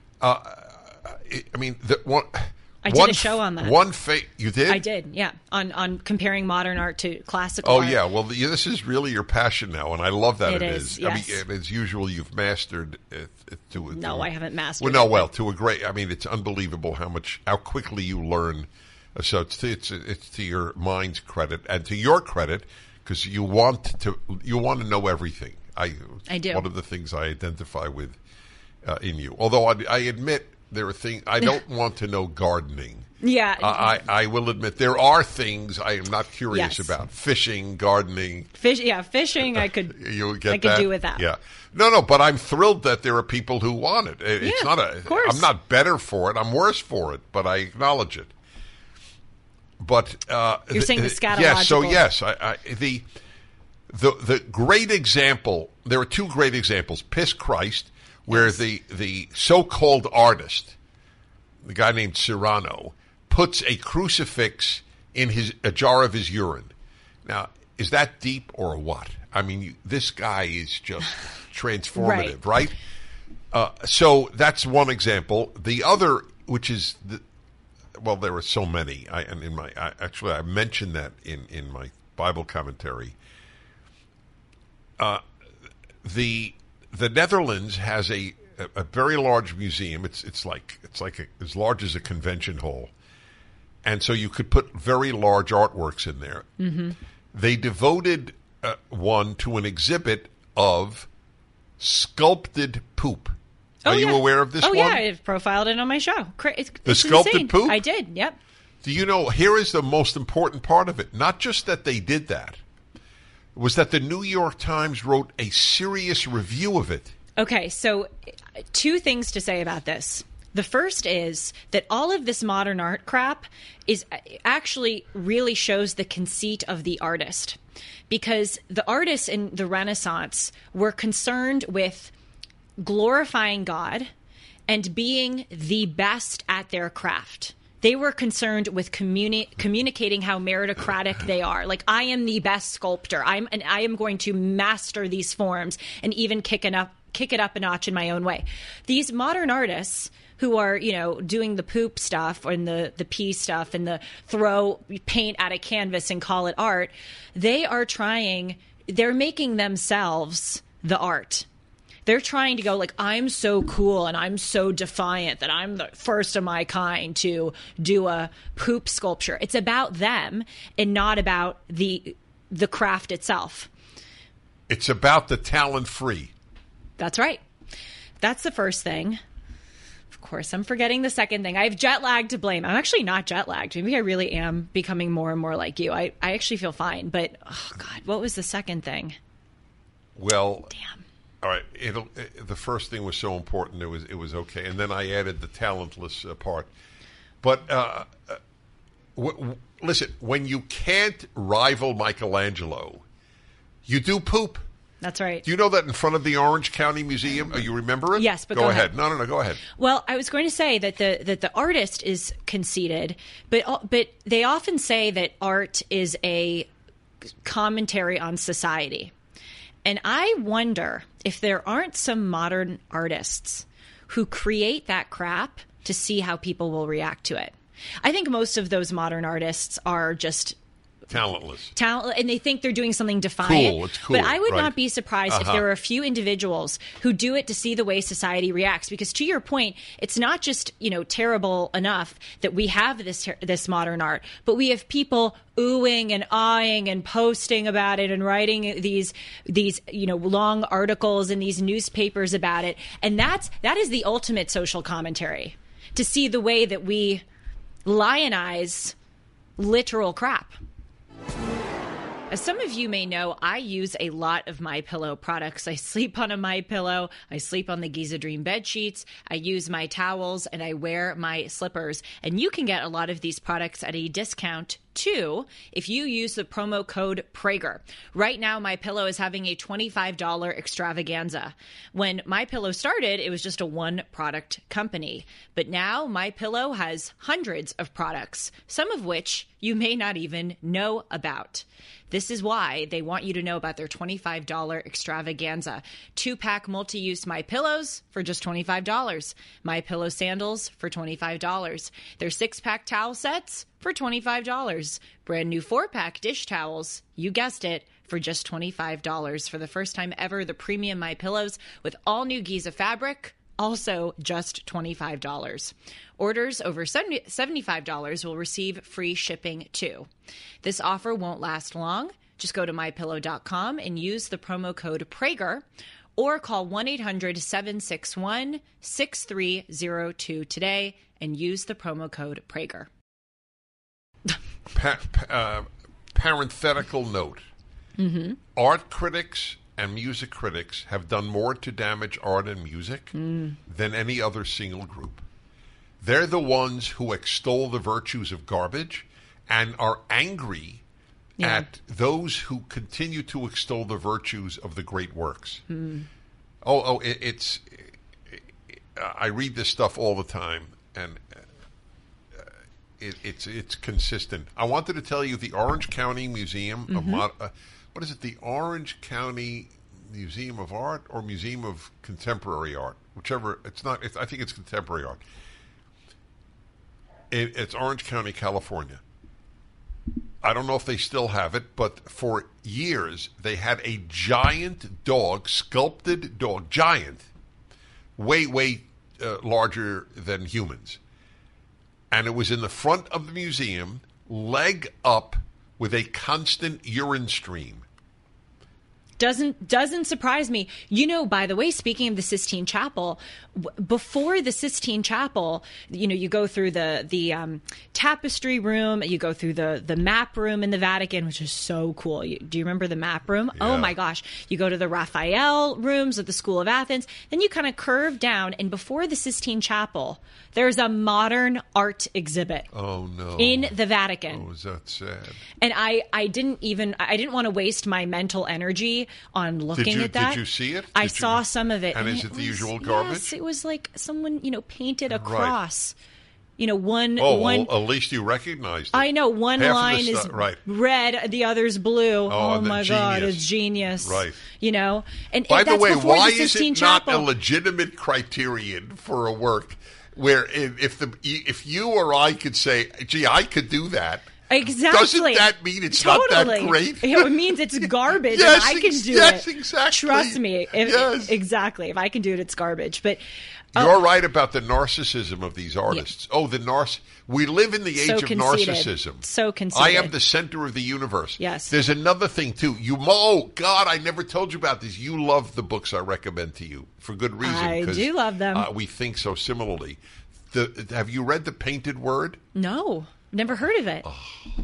I I mean, the, one. I did one a show on that. One fa- you did? I did. Yeah. On on comparing modern art to classical Oh art. yeah, well, the, this is really your passion now, and I love that It it is, is. I yes. mean, as usual, you've mastered it, it to it. No, to, I haven't mastered Well, no, it, well, but- to a great. I mean, it's unbelievable how much, how quickly you learn. Uh, So it's to, it's it's to your mind's credit and to your credit because you want to you want to know everything. I I do. One of the things I identify with uh, in you. Although I, I admit There are things I don't want to know gardening. Yeah. Uh, I, I will admit there are things I am not curious Yes. about. Fishing, gardening. Fish, yeah, fishing. I could. You get I could that? do with that. Yeah. No, no, but I'm thrilled that there are people who want it. It- It's Yeah, not a. of course. I'm not better for it. I'm worse for it, but I acknowledge it. But uh, You're saying the th- Yes. So scatological- yes, I, I, the the the great example. There are two great examples. Piss Christ, where Yes. the the so-called artist, the guy named Cyrano, puts a crucifix in his a jar of his urine. Now, is that deep or what? I mean, you, this guy is just transformative, right? Uh, so that's one example. The other, which is the, well, there are so many. I and in my I, actually I mentioned that in in my Bible commentary. Uh, the the Netherlands has a, a a very large museum. It's it's like it's like a, as large as a convention hall, and so you could put very large artworks in there. Mm-hmm. They devoted uh, one to an exhibit of sculpted poop. Oh, Are you yeah. aware of this oh, one? yeah, I've profiled it on my show. Cra- It's, The it's sculpted insane. poop? I did. Yep. Do you know, here is the most important part of it. Not just that they did that, was that the New York Times wrote a serious review of it. Okay, so uh, two things to say about this. The first is that all of this modern art crap is uh, actually really shows the conceit of the artist, because the artists in the Renaissance were concerned with glorifying God and being the best at their craft. They were concerned with communi- communicating how meritocratic they are. Like, I am the best sculptor. I'm and I am going to master these forms and even kick it up kick it up a notch in my own way. These modern artists who are, you know, doing the poop stuff and the the pee stuff and the throw paint at a canvas and call it art, they are trying they're making themselves the art. They're trying to go like, I'm so cool and I'm so defiant that I'm the first of my kind to do a poop sculpture. It's about them and not about the the craft itself. It's about the talent free. That's right. That's the first thing. Of course, I'm forgetting the second thing. I have jet lag to blame. I'm actually not jet lagged. Maybe I really am becoming more and more like you. I, I actually feel fine. But, oh, God, what was the second thing? Well, Damn. all right. It'll, it, the first thing was so important. It was it was okay, and then I added the talentless uh, part. But uh, uh, w- w- listen, when you can't rival Michelangelo, you do poop. That's right. Do you know that in front of the Orange County Museum? Oh, you remember it? Yes, but go, go ahead. ahead. No, no, no. Go ahead. Well, I was going to say that the that the artist is conceited, but but they often say that art is a commentary on society. And I wonder if there aren't some modern artists who create that crap to see how people will react to it. I think most of those modern artists are just Talentless. talent, and they think they're doing something defiant. Cool, it's cool, But I would right. not be surprised if Uh-huh. there are a few individuals who do it to see the way society reacts. Because to your point, it's not just, you know, terrible enough that we have this this modern art, but we have people oohing and ahhing and posting about it and writing these these you know long articles in these newspapers about it, and that's that is the ultimate social commentary, to see the way that we lionize literal crap. As some of you may know, I use a lot of MyPillow products. I sleep on a MyPillow. I sleep on the Giza Dream bed sheets. I use my towels and I wear my slippers. And you can get a lot of these products at a discount too if you use the promo code Prager. Right now, MyPillow is having a twenty-five dollars extravaganza. When MyPillow started, it was just a one-product company. But now, MyPillow has hundreds of products, some of which you may not even know about. This is why they want you to know about their twenty-five dollars extravaganza. Two-pack multi-use MyPillows for just twenty-five dollars. MyPillow sandals for twenty-five dollars. Their six-pack towel sets for twenty-five dollars. Brand new four-pack dish towels, you guessed it, for just twenty-five dollars. For the first time ever, the premium MyPillows with all new Giza fabric, also just twenty-five dollars. Orders over seventy-five dollars will receive free shipping too. This offer won't last long. Just go to my pillow dot com and use the promo code Prager, or call one eight hundred seven six one six three zero two today and use the promo code Prager. Pa- pa- uh, parenthetical note. Mm-hmm. Art critics and music critics have done more to damage art and music mm. than any other single group. They're the ones who extol the virtues of garbage and are angry yeah. at those who continue to extol the virtues of the great works. Mm. Oh, oh, it, it's... It, I read this stuff all the time, and uh, it, it's it's consistent. I wanted to tell you the Orange County Museum mm-hmm. of Mod- uh, what is it? The Orange County Museum of Art or Museum of Contemporary Art, whichever. It's not. It's, I think it's contemporary art. It, it's Orange County, California. I don't know if they still have it, but for years they had a giant dog, sculpted dog, giant, way, way uh, larger than humans. And it was in the front of the museum, leg up, with a constant urine stream. Doesn't doesn't surprise me. You know, by the way, speaking of the Sistine Chapel, w- before the Sistine Chapel, you know, you go through the the um, tapestry room, you go through the the map room in the Vatican, which is so cool. You, do you remember the map room? Yeah. Oh my gosh! You go to the Raphael rooms at the School of Athens, then you kind of curve down, and before the Sistine Chapel, there's a modern art exhibit. Oh no! In the Vatican. Oh, is that sad? And I I didn't even I didn't want to waste my mental energy on looking did you, at that. Did you see it? Did I you, saw some of it. And, and is it, it the was, usual garbage? Yes, it was like someone, you know, painted a Right. cross. You know, one... Oh, one, well, at least you recognized it. I know, one Half line is stu- right. red, the other's blue. Oh, Oh, the my God, genius. it's genius. Right. You know? And By and the that's way, before why the is Sistine it not Chapel. a legitimate criterion for a work where if, if the if you or I could say, gee, I could do that... Exactly. Doesn't that mean it's totally. not that great? It means it's garbage Yes, and I can do yes, it. exactly. Trust me. If, Yes. Exactly. If I can do it, it's garbage. But You're oh, right about the narcissism of these artists. Yeah. Oh, the narciss. We live in the age So of conceited. narcissism. So conceited. I am the center of the universe. Yes. There's another thing, too. You, oh, God, I never told you about this. You love the books I recommend to you for good reason. I 'cause, do love them. Uh, we think so similarly. The, have you read The Painted Word? No. Never heard of it. Oh.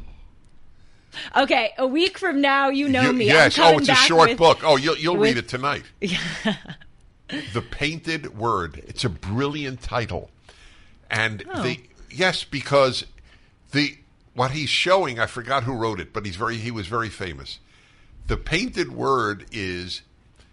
Okay, a week from now, you know you, me. Yes. I'm Oh, it's a back short with, book. Oh, you'll, you'll with, read it tonight. The Painted Word. It's a brilliant title. And oh. the yes, because the what he's showing, I forgot who wrote it, but he's very he was very famous. The Painted Word is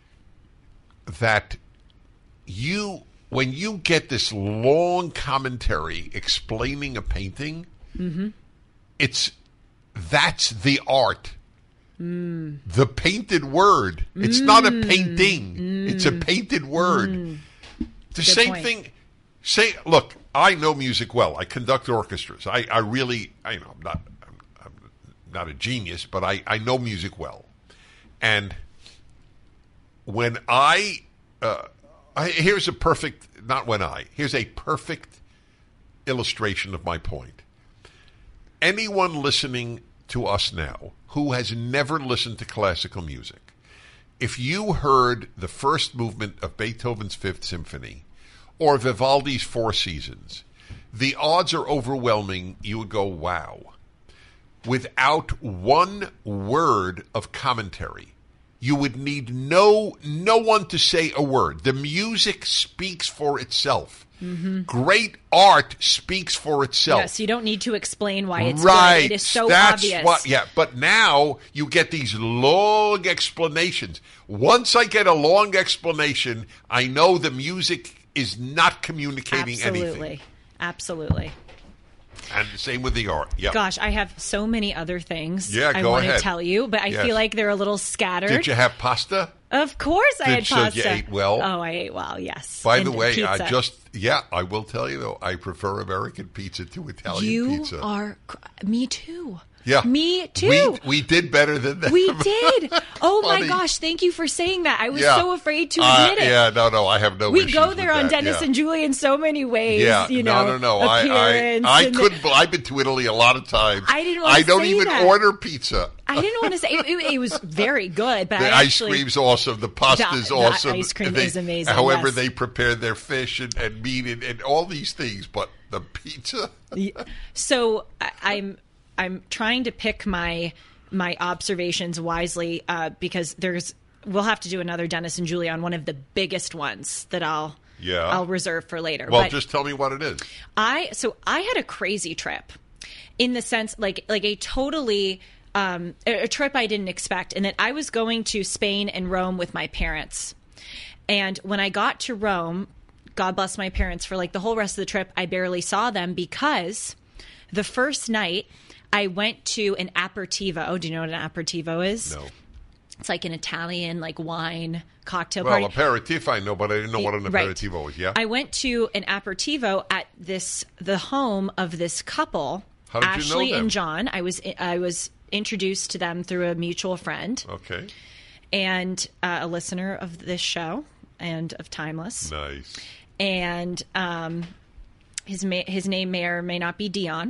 that you when you get this long commentary explaining a painting, mm-hmm. it's that's the art. Mm. The painted word. It's mm. not a painting. Mm. It's a painted word. Mm. The Good same point. thing. Say, look, I know music well. I conduct orchestras. I, I really, I you know, I'm not, I'm, I'm not a genius, but I, I know music well. And when I, uh, I, here's a perfect, not when I, here's a perfect illustration of my point. Anyone listening to us now who has never listened to classical music, if you heard the first movement of Beethoven's Fifth Symphony or Vivaldi's Four Seasons, the odds are overwhelming you would go, wow. Without one word of commentary, you would need no no one to say a word. The music speaks for itself. Mm-hmm. Great art speaks for itself. Yes, you don't need to explain why it's right. good. It is so That's obvious. What, yeah, but now you get these long explanations. Once I get a long explanation, I know the music is not communicating Absolutely. anything. Absolutely. And the same with the art. Yeah. Gosh, I have so many other things yeah, I go want ahead. to tell you, but I yes. feel like they're a little scattered. Did you have pasta? Of course I Did, had pasta. So you ate well? Oh, I ate well, yes. By and the way, pizza. I just, yeah, I will tell you, though, I prefer American pizza to Italian you pizza. You are, me too. Yeah. Me too. We, we did better than them. We did. Oh my Funny. gosh! Thank you for saying that. I was Yeah. so afraid to Uh, admit it. Yeah, no, no, I have no We issues go there with on that. Dennis yeah. and Julie in so many ways. Yeah, you know, no, no, no. I, I, appearance I and the- couldn't. I've been to Italy a lot of times. I didn't wanna I don't say even that. order pizza. I didn't want to say it, it, it was very good, but The I ice actually, cream's awesome. The pasta's The- the awesome. ice cream They- is amazing, However, yes. they prepare their fish and, and meat and, and all these things, but the pizza. So I, I'm I'm trying to pick my my observations wisely uh, because there's we'll have to do another Dennis and Julie on one of the biggest ones that I'll Yeah. I'll reserve for later. Well, but just tell me what it is. I so I had a crazy trip in the sense like like a totally um, a, a trip I didn't expect, and that I was going to Spain and Rome with my parents, and when I got to Rome, God bless my parents, for like the whole rest of the trip, I barely saw them because the first night I went to an aperitivo. Do you know what an aperitivo is? No. It's like an Italian like wine cocktail Well, party. aperitif I know, but I didn't know what an Right. aperitivo was. Yeah. I went to an aperitivo at this the home of this couple, How did you know Ashley them? and John. I was I was introduced to them through a mutual friend Okay. and uh, a listener of this show and of Timeless. Nice. And um, his ma- his name may or may not be Dion.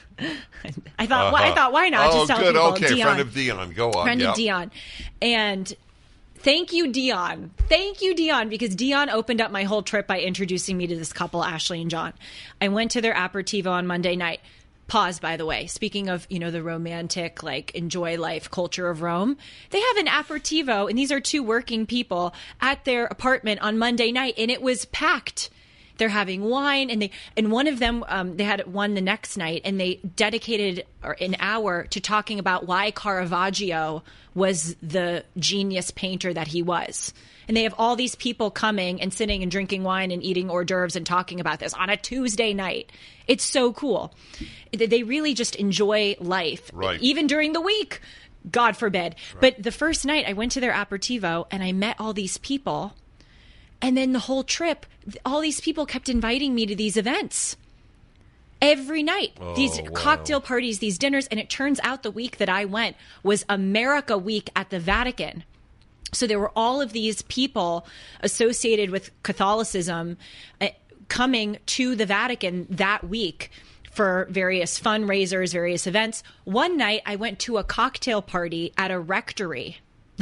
I thought why I Uh-huh. thought why not Oh, just tell good. people Okay, Dion. friend of Dion. Go on. Friend yeah. of Dion. And thank you, Dion. Thank you, Dion, because Dion opened up my whole trip by introducing me to this couple, Ashley and John. I went to their aperitivo on Monday night. Pause, by the way. Speaking of, you know, the romantic, like, enjoy life culture of Rome, they have an aperitivo, and these are two working people at their apartment on Monday night, and it was packed. They're having wine, and they and one of them um, they had one the next night, and they dedicated an hour to talking about why Caravaggio was the genius painter that he was. And they have all these people coming and sitting and drinking wine and eating hors d'oeuvres and talking about this on a Tuesday night. It's so cool. They they really just enjoy life, Right. even during the week. God forbid. But the first night I went to their aperitivo and I met all these people. And then the whole trip, all these people kept inviting me to these events every night, these wow. cocktail parties, these dinners. And it turns out the week that I went was America Week at the Vatican. So there were all of these people associated with Catholicism uh, coming to the Vatican that week for various fundraisers, various events. One night I went to a cocktail party at a rectory,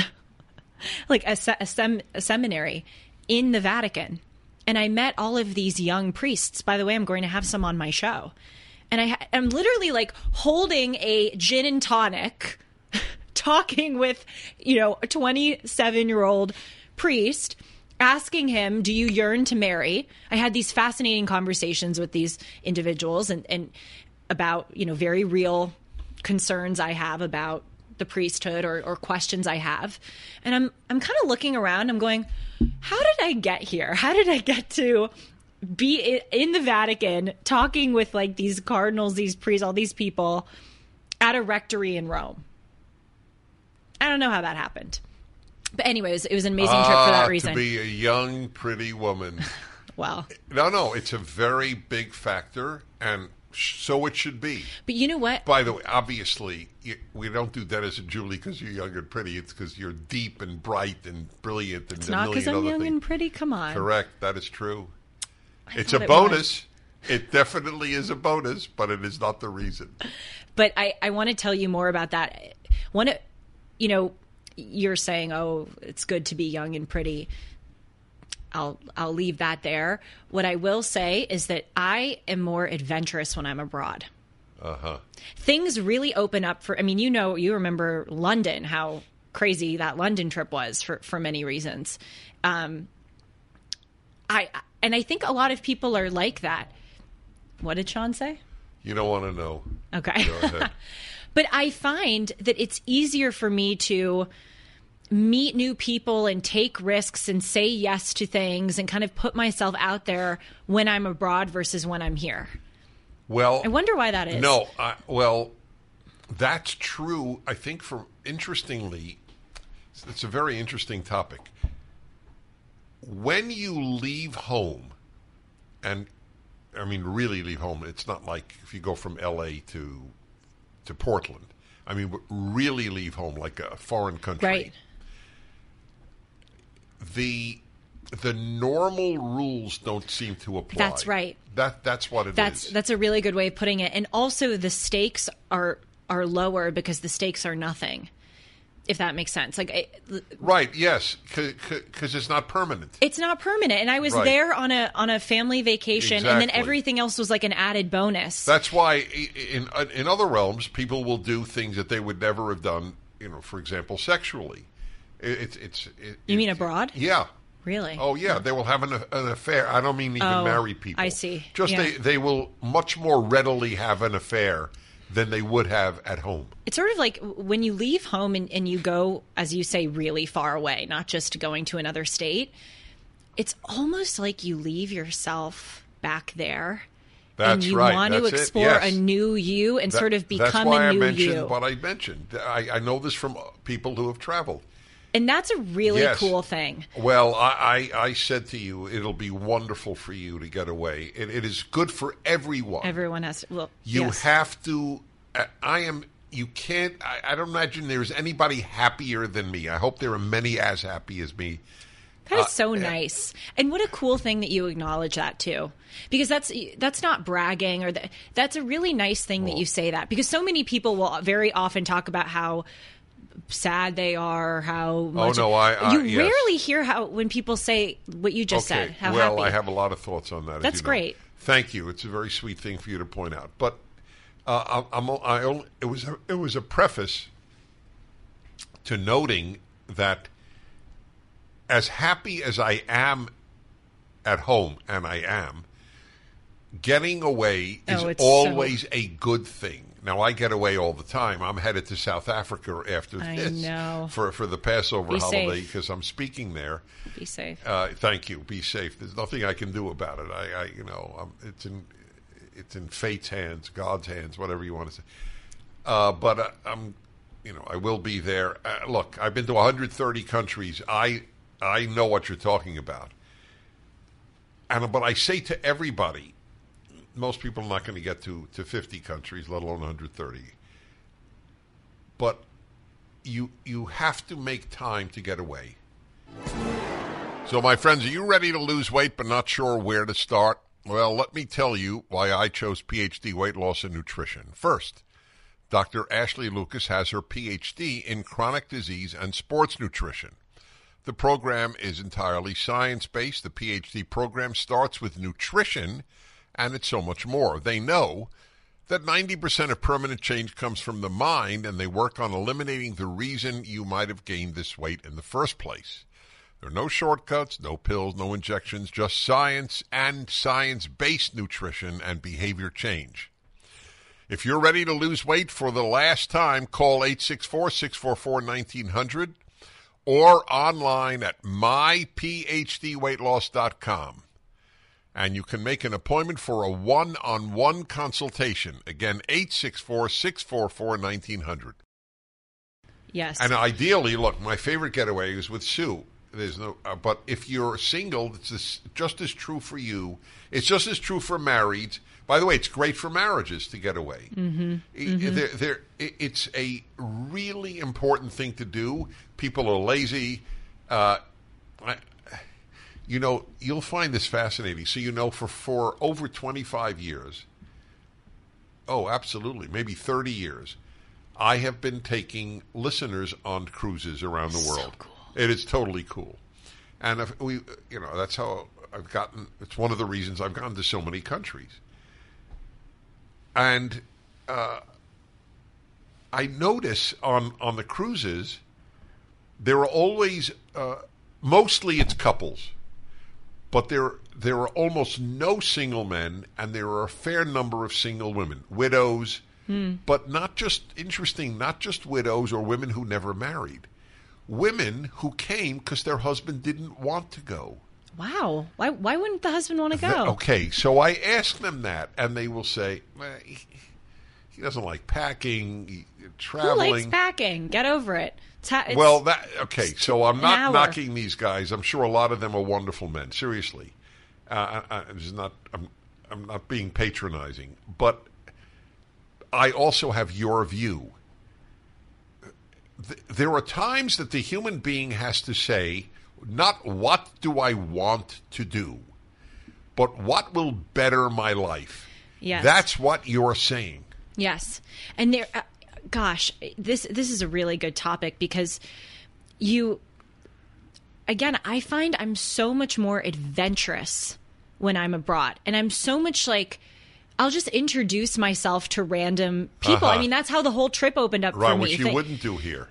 like a, se- a, sem- a seminary in the Vatican. And I met all of these young priests. By the way, I'm going to have some on my show. And I ha- I'm literally like holding a gin and tonic, talking with, you know, a twenty-seven-year-old priest, asking him, do you yearn to marry? I had these fascinating conversations with these individuals and, and about, you know, very real concerns I have about the priesthood or, or questions I have. And I'm I'm kind of looking around. I'm going, how did I get here? How did I get to be in the Vatican talking with like these cardinals, these priests, all these people at a rectory in Rome? I don't know how that happened. But anyways, it was an amazing trip for that Ah, reason. To be a young, pretty woman. Wow. No, no, it's a very big factor, and sh- so it should be. But you know what? By the way, obviously, you, we don't do Dennis and Julie because you're young and pretty. It's because you're deep and bright and brilliant and It's a not million because I'm other young things. and pretty. Come on. Correct. That is true. It's thought a it bonus. It definitely is a bonus, but it is not the reason. But I, I want to tell you more about that. One, of- you know, you're saying, oh, it's good to be young and pretty. I'll I'll leave that there. What I will say is that I am more adventurous when I'm abroad. Uh-huh. Things really open up for, I mean, you know, you remember London, how crazy that London trip was for, for many reasons. Um, I and I think a lot of people are like that. What did Sean say? You don't want to know. Okay. Go ahead. But I find that it's easier for me to meet new people and take risks and say yes to things and kind of put myself out there when I'm abroad versus when I'm here. Well, I wonder why that is. No, I, well, that's true. I think for interestingly, it's a very interesting topic. When you leave home, and I mean really leave home, it's not like if you go from L A to to Portland. I mean, really leave home like a foreign country. Right. The the normal rules don't seem to apply. That's right. That that's what it that's, is. That's a really good way of putting it. And also the stakes are are lower because the stakes are nothing. If that makes sense. Like it, Right, yes, because it's not permanent. It's not permanent. And I was right. there on a on a family vacation, exactly. and then everything else was like an added bonus. That's why in in other realms, people will do things that they would never have done, you know, for example, sexually. It's it's. It, you mean it, abroad? Yeah. Really? Oh, yeah. They will have an, an affair. I don't mean even oh, married people. I see. Just yeah. they, they will much more readily have an affair than they would have at home. It's sort of like when you leave home and, and you go, as you say, really far away, not just going to another state. It's almost like you leave yourself back there. That's and you right. want That's to it. explore Yes. a new you and That, sort of become that's why a new I mentioned you. what I mentioned. I, I know this from people who have traveled. And that's a really yes. cool thing. Well, I, I, I said to you, it'll be wonderful for you to get away. It, it is good for everyone. Everyone has to. Well, You yes. have to. I am. You can't. I, I don't imagine there's anybody happier than me. I hope there are many as happy as me. That is Uh, so nice, and what a cool thing that you acknowledge that too, because that's that's not bragging, or that, that's a really nice thing that you say that, because so many people will very often talk about how sad they are, how much. Oh no, I. I you yes. rarely hear how when people say what you just okay. said. How well, happy. I have a lot of thoughts on that. as That's you know. great. Thank you. It's a very sweet thing for you to point out. But uh, I'm, I only, it was a, it was a preface to noting that as happy as I am at home, and I am, getting away is Oh, it's always a good thing. Now, I get away all the time. I'm headed to South Africa after I this know. for for the Passover Be holiday safe. because I'm speaking there. Be safe. Uh, thank you. Be safe. There's nothing I can do about it. I, I you know, um, it's in it's in fate's hands, God's hands, whatever you want to say. Uh, but uh, I'm, you know, I will be there. Uh, look, I've been to one hundred thirty countries. I I know what you're talking about. And but I say to everybody, most people are not going to get to, to fifty countries, let alone one hundred thirty. But you you have to make time to get away. So, my friends, are you ready to lose weight but not sure where to start? Well, let me tell you why I chose P H D Weight Loss and Nutrition. First, Doctor Ashley Lucas has her P H D in chronic disease and sports nutrition. The program is entirely science-based. The P H D program starts with nutrition, and it's so much more. They know that ninety percent of permanent change comes from the mind, and they work on eliminating the reason you might have gained this weight in the first place. There are no shortcuts, no pills, no injections, just science and science-based nutrition and behavior change. If you're ready to lose weight for the last time, call eight six four, six four four, one nine zero zero or online at my p h d weight loss dot com. And you can make an appointment for a one-on-one consultation. Again, eight six four, six four four, one nine zero zero. Yes. And ideally, look, my favorite getaway is with Sue. There's no, uh, but if you're single, it's this, just as true for you. It's just as true for marrieds. By the way, it's great for marriages to get away. Mm-hmm. Mm-hmm. They're, they're, it's a really important thing to do. People are lazy. Uh, I, you know, you'll find this fascinating. So, you know, for, for over twenty-five years, oh, absolutely, maybe thirty years, I have been taking listeners on cruises around the world. So cool. It is totally cool. And if we, you know, that's how I've gotten, it's one of the reasons I've gone to so many countries. And uh, I notice on, on the cruises, there are always, uh, mostly it's couples, but there, there are almost no single men, and there are a fair number of single women, widows, hmm. but not just, interesting, not just widows or women who never married. Women who came because their husband didn't want to go. Wow. Why Why wouldn't the husband want to go? The, okay, so I ask them that, and they will say, well, he, he doesn't like packing, he, traveling. Who likes packing? Get over it. It's ha- it's, well, that okay, so I'm not hour. knocking these guys. I'm sure a lot of them are wonderful men, seriously. Uh, I, I, this is not, I'm, I'm not being patronizing, but I also have your view. th- there are times that the human being has to say, not what do I want to do, but what will better my life. Yes. That's what you're saying. Yes. And there, uh, gosh, this this is a really good topic because you, again, I find I'm so much more adventurous when I'm abroad. And I'm so much like, I'll just introduce myself to random people. Uh-huh. I mean, that's how the whole trip opened up Right, for me. which you Th- wouldn't do here.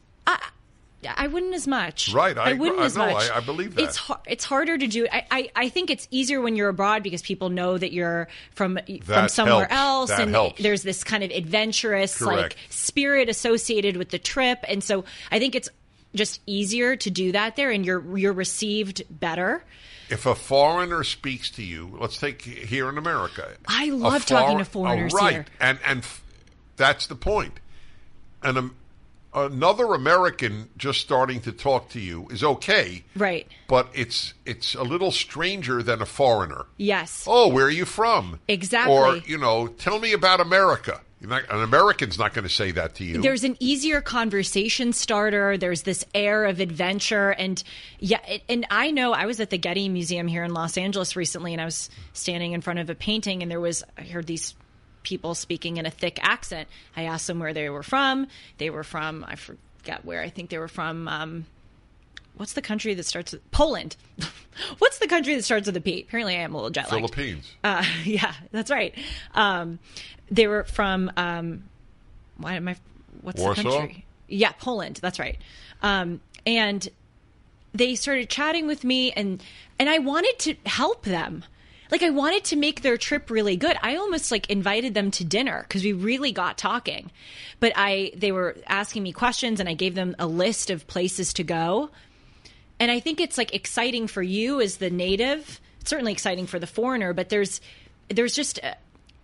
I wouldn't as much. Right, I I wouldn't agree. as I know, much. I- I believe that. It's har- it's harder to do. I, I I think it's easier when you're abroad because people know that you're from from That somewhere helps. else, That and helps. there's this kind of adventurous Correct. like spirit associated with the trip, and so I think it's just easier to do that there, and you're you're received better. If a foreigner speaks to you, let's take here in America. I A love talking to foreigners oh, right. here. And and f- that's the point. And um, another American just starting to talk to you is okay, Right. but it's it's a little stranger than a foreigner. Yes. Oh, where are you from? Exactly. Or, you know, tell me about America. You're not, an American's not going to say that to you. There's an easier conversation starter. There's this air of adventure. And yeah, it, and I know I was at the Getty Museum here in Los Angeles recently, and I was standing in front of a painting, and there was, I heard these people speaking in a thick accent. I asked them where they were from. They were from, I forget where, I think they were from, um, what's the country that starts with, Poland. What's the country that starts with a P? Apparently I am a little jet lagged. Philippines. Uh, yeah, that's right. Um, they were from, um, why am I, what's Warsaw? the country? Yeah, Poland. That's right. Um, and they started chatting with me, and, and I wanted to help them. Like, I wanted to make their trip really good. I almost like invited them to dinner because we really got talking. But I, they were asking me questions, and I gave them a list of places to go. And I think it's like exciting for you as the native. It's certainly exciting for the foreigner, but there's there's just a,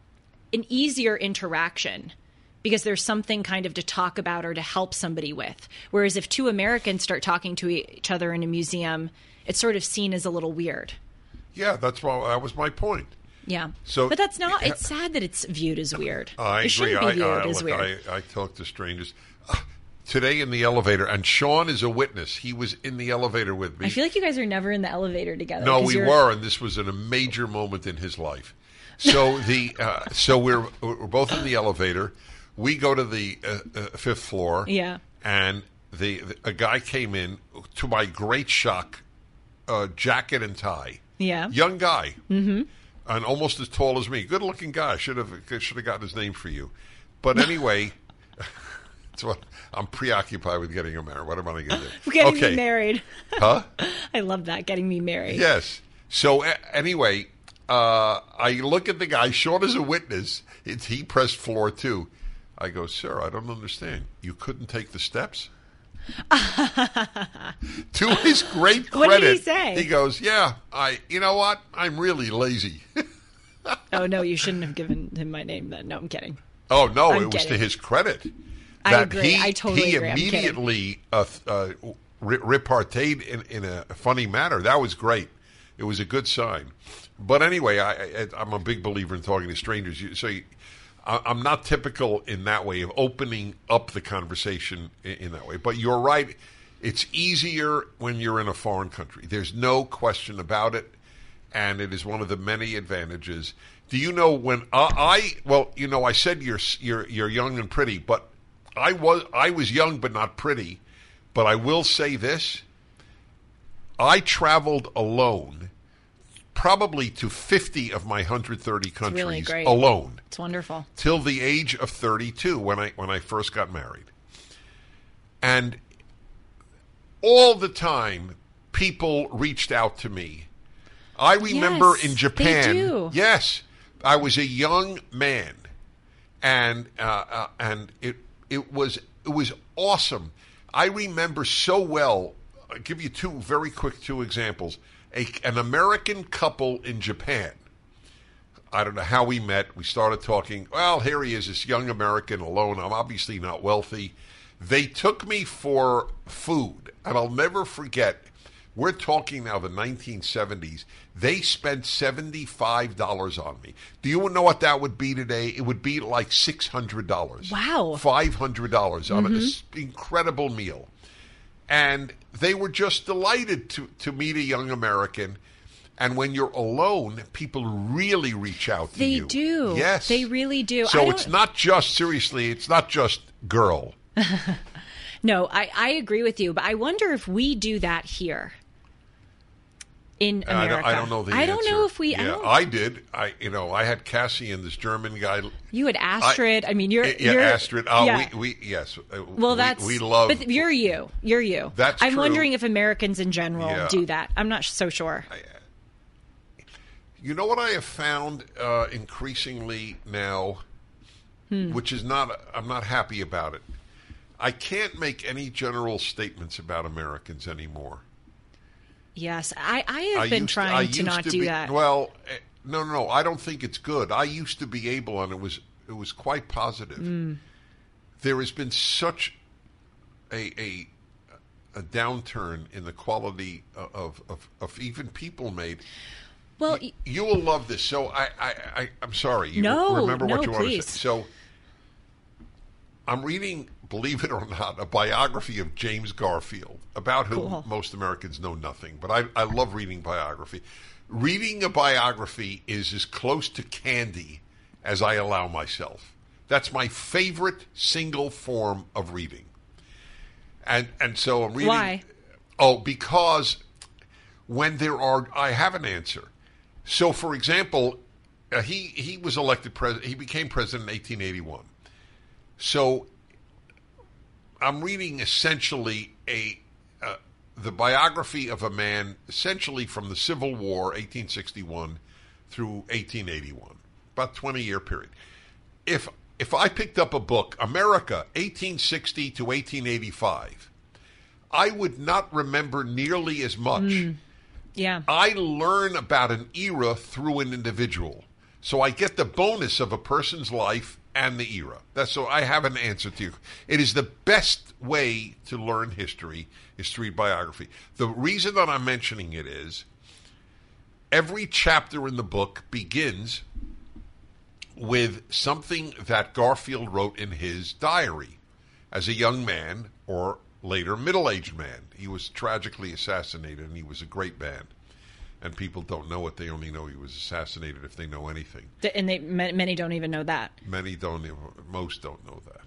an easier interaction because there's something kind of to talk about or to help somebody with. Whereas if two Americans start talking to each other in a museum, it's sort of seen as a little weird. Yeah, that's why that was my point. Yeah. So- but that's not, it's sad that it's viewed as weird. I it agree. shouldn't be I, viewed I, as look, weird. I, I talk to strangers. Uh, today in the elevator, and Sean is a witness. He was in the elevator with me. I feel like you guys are never in the elevator together. No, 'cause we you're- were, and this was an, a major moment in his life. So the uh, so we're we're both in the elevator. We go to the uh, uh, fifth floor. Yeah. And the, the a guy came in, to my great shock, uh, jacket and tie. Yeah. Young guy. Mm-hmm. And almost as tall as me. Good looking guy. Should have should have gotten his name for you. But anyway, that's what I'm preoccupied with getting him married. What am I going to do? Getting okay. me married. Huh? I love that, getting me married. Yes. So a- anyway, uh, I look at the guy. Sean is a witness. It's, he pressed floor two. I go, sir, I don't understand. You couldn't take the steps? To his great credit, What did he say? He goes, yeah, I. You know what? I'm really lazy. Oh, no, you shouldn't have given him my name then. No, I'm kidding. Oh no, I'm it was to kidding. his credit. I That agree. He, I totally he agree. I'm kidding. immediately uh, uh, re- reparteed in, in a funny manner. That was great. It was a good sign. But anyway, I, I, I'm a big believer in talking to strangers. You, so you, I, I'm not typical in that way of opening up the conversation in, in that way. But you're right. It's easier when you're in a foreign country. There's no question about it. And it is one of the many advantages. Do you know when uh, I? Well, you know, I said you're you're you're young and pretty, but I was I was young but not pretty. But I will say this: I traveled alone, probably to fifty of my one hundred thirty countries really great. alone, It's wonderful. till the age of thirty-two when I when I first got married, and all the time people reached out to me. I remember Yes, in they Japan. do. Yes, I was a young man, and uh, uh, and it it was it was awesome. I remember so well. I'll give you two very quick two examples. A, an American couple in Japan. I don't know how we met. We started talking. Well, here he is, this young American alone. I'm obviously not wealthy. They took me for food, and I'll never forget. We're talking now the nineteen seventies. They spent seventy-five dollars on me. Do you know what that would be today? It would be like six hundred dollars. Wow. five hundred dollars on Mm-hmm. an incredible meal. And they were just delighted to, to meet a young American. And when you're alone, people really reach out to They you. do. Yes. They really do. I So don't- it's not just, seriously, it's not just girl. No, I, I agree with you, but I wonder if we do that here in I America. don't, I don't know the I answer. don't know if we. I, Yeah, don't, I did. I, you know, I had Cassian, this German guy. you had Astrid. I, mean, you're. Yeah, you're, Astrid. Oh, yeah. we, we, yes. uh, Well, we, that's. we love. But you're you. You're you. That's I'm true. wondering if Americans in general Yeah. do that. I'm not so sure. You know what I have found uh, increasingly now, Hmm. which is not. I'm not happy about it. I can't make any general statements about Americans anymore. Yes, I, I have I been used trying I to used not do be- that. Well, eh, no, no, no. I don't think it's good. I used to be able, and it was it was quite positive. Mm. There has been such a a a downturn in the quality of of, of even people made. Well, you, you will love this. So I I, I I'm sorry. You No, remember no, what you want to please. say. So I'm reading, believe it or not, a biography of James Garfield, about whom Cool. most Americans know nothing. But I, I love reading biography. Reading a biography is as close to candy as I allow myself. That's my favorite single form of reading. And and so I'm reading. Why? Oh, because when there are, I have an answer. So, for example, uh, he he was elected president. He became president in eighteen eighty-one. So, I'm reading essentially a uh, the biography of a man essentially from the Civil War, eighteen sixty-one, through eighteen eighty-one, about twenty year period. If if I picked up a book, America, eighteen sixty to eighteen eighty-five, I would not remember nearly as much. yeah. I learn about an era through an individual. So I get the bonus of a person's life and the era. That's so I have an answer to you. It is the best way to learn history is to read biography. The reason that I'm mentioning it is every chapter in the book begins with something that Garfield wrote in his diary as a young man or later middle-aged man. He was tragically assassinated, and he was a great man. And people don't know it. They only know he was assassinated if they know anything. Th- And they ma- many don't even know that. Many don't, even- most don't know that.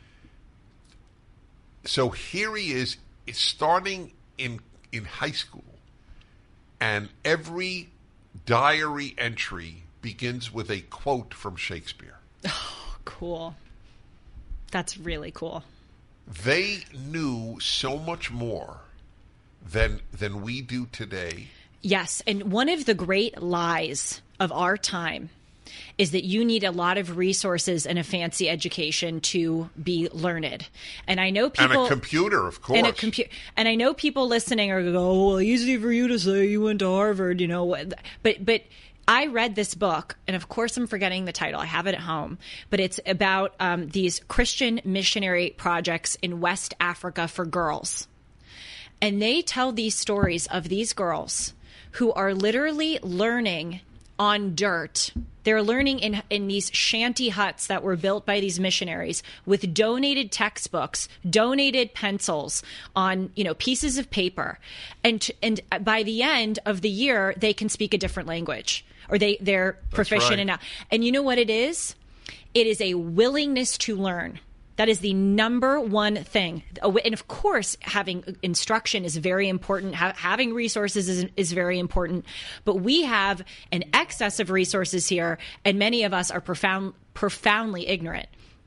So here he is, it's starting in in high school, and every diary entry begins with a quote from Shakespeare. Cool. That's really cool. They knew so much more than than we do today. Yes, and one of the great lies of our time is that you need a lot of resources and a fancy education to be learned. And I know people And a computer, of course. and a computer, and I know people listening are going, "Oh, well, easy for you to say you went to Harvard," you know. But but I read this book, and of course I'm forgetting the title. I have it at home, but it's about um, these Christian missionary projects in West Africa for girls, and they tell these stories of these girls who are literally learning on dirt. They're learning in in these shanty huts that were built by these missionaries with donated textbooks, donated pencils on, you know, pieces of paper. And and by the end of the year, they can speak a different language, or they they're proficient right. in that. And you know what it is? It is a willingness to learn. That is the number one thing. And of course, having instruction is very important. Ha- having resources is, is very important. But we have an excess of resources here, and many of us are profound, profoundly ignorant.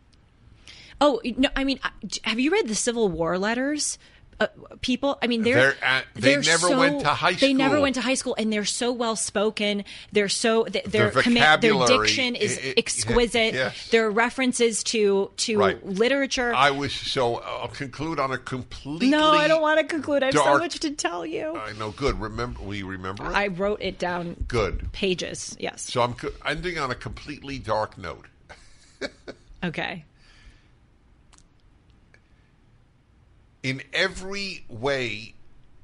Oh, no, I mean, have you read the Civil War letters? Uh, people, I mean, they're, They're, uh, they they're never so- went to high They never school. went to high school, and they're so well spoken. They're so th- their Their command, their vocabulary, diction is it- it- exquisite. yes. There are references to to Right. literature. I was so I'll conclude on a completely no, I don't want to conclude. I have so dark- much to tell you. I know. Good. Remember, we remember it. I wrote it down Good. pages. Yes. So I'm co- ending on a completely dark note. Okay. In every way,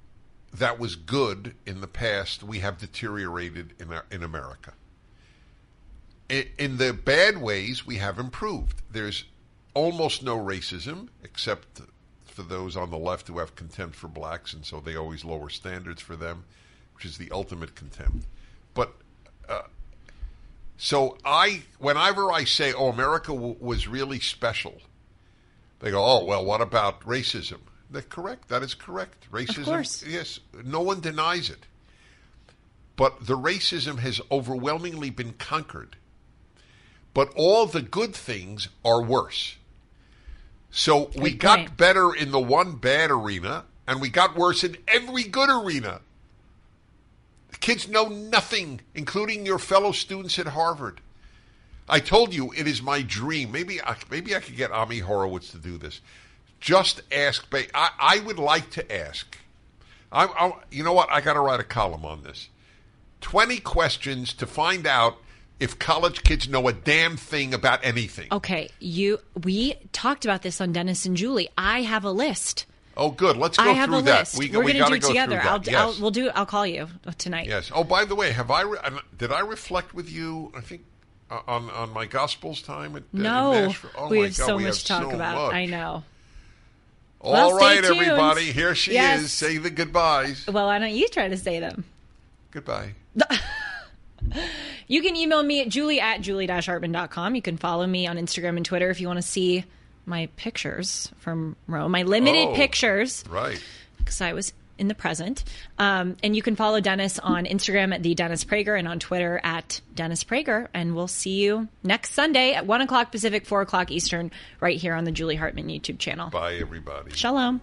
that was good in the past, we have deteriorated in our, in America. In, in the bad ways, we have improved. There's almost no racism, except for those on the left who have contempt for blacks, and so they always lower standards for them, which is the ultimate contempt. But uh, so I, whenever I say, "Oh, America w- was really special," they go, "Oh, well, what about racism?" That's correct. That is correct. Racism, of course. Yes, no one denies it. But the racism has overwhelmingly been conquered. But all the good things are worse. So good we got point. better in the one bad arena, and we got worse in every good arena. The kids know nothing, including your fellow students at Harvard. I told you it is my dream. Maybe I, maybe I could get Ami Horowitz to do this. Just ask. I, I would like to ask. I, I, you know what? I got to write a column on this. twenty questions to find out if college kids know a damn thing about anything. Okay, you. We talked about this on Dennis and Julie. I have a list. Oh, good. Let's go I have through a that. list. We, We're we going to do it go together. I'll, yes. I'll. We'll do. I'll call you tonight. Yes. Oh, by the way, have I? Re- did I reflect with you? I think uh, on on my Gospels time at uh, no. in Nashville. Oh we my have God, so we much have to talk so about. much. I know. All well, right, tuned. everybody. Here she yes. is. Say the goodbyes. Well, why don't you try to say them? Goodbye. You can email me at julie at julie dash hartman dot com. You can follow me on Instagram and Twitter if you want to see my pictures from Rome, my limited oh, pictures. Right. Because I was in the present. Um, and you can follow Dennis on Instagram at the Dennis Prager and on Twitter at Dennis Prager. And we'll see you next Sunday at one o'clock Pacific, four o'clock Eastern, right here on the Julie Hartman YouTube channel. Bye, everybody. Shalom.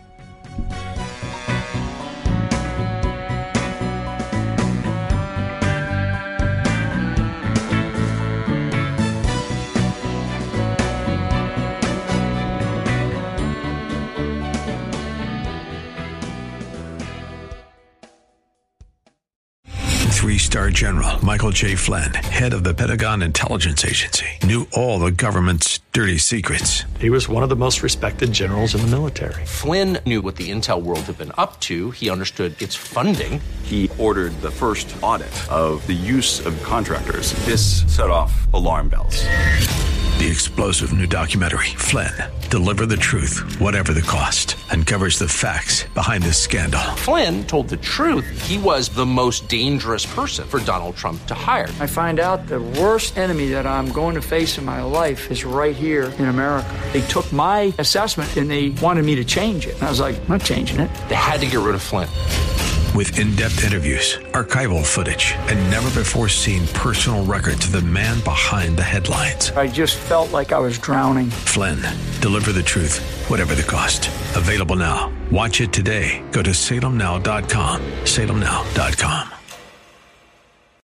Three-star General Michael J. Flynn, head of the Pentagon Intelligence Agency, knew all the government's dirty secrets. He was one of the most respected generals in the military. Flynn knew what the intel world had been up to. He understood its funding. He ordered the first audit of the use of contractors. This set off alarm bells. The explosive new documentary, Flynn, Deliver the Truth, Whatever the Cost, uncovers the facts behind this scandal. Flynn told the truth. He was the most dangerous person for Donald Trump to hire. I find out the worst enemy that I'm going to face in my life is right here in America. They took my assessment and they wanted me to change it. And I was like, I'm not changing it. They had to get rid of Flynn. With in-depth interviews, archival footage, and never-before-seen personal records of the man behind the headlines. I just felt like I was drowning. Flynn, Deliver the Truth, Whatever the Cost. Available now. Watch it today. Go to salem now dot com. salem now dot com.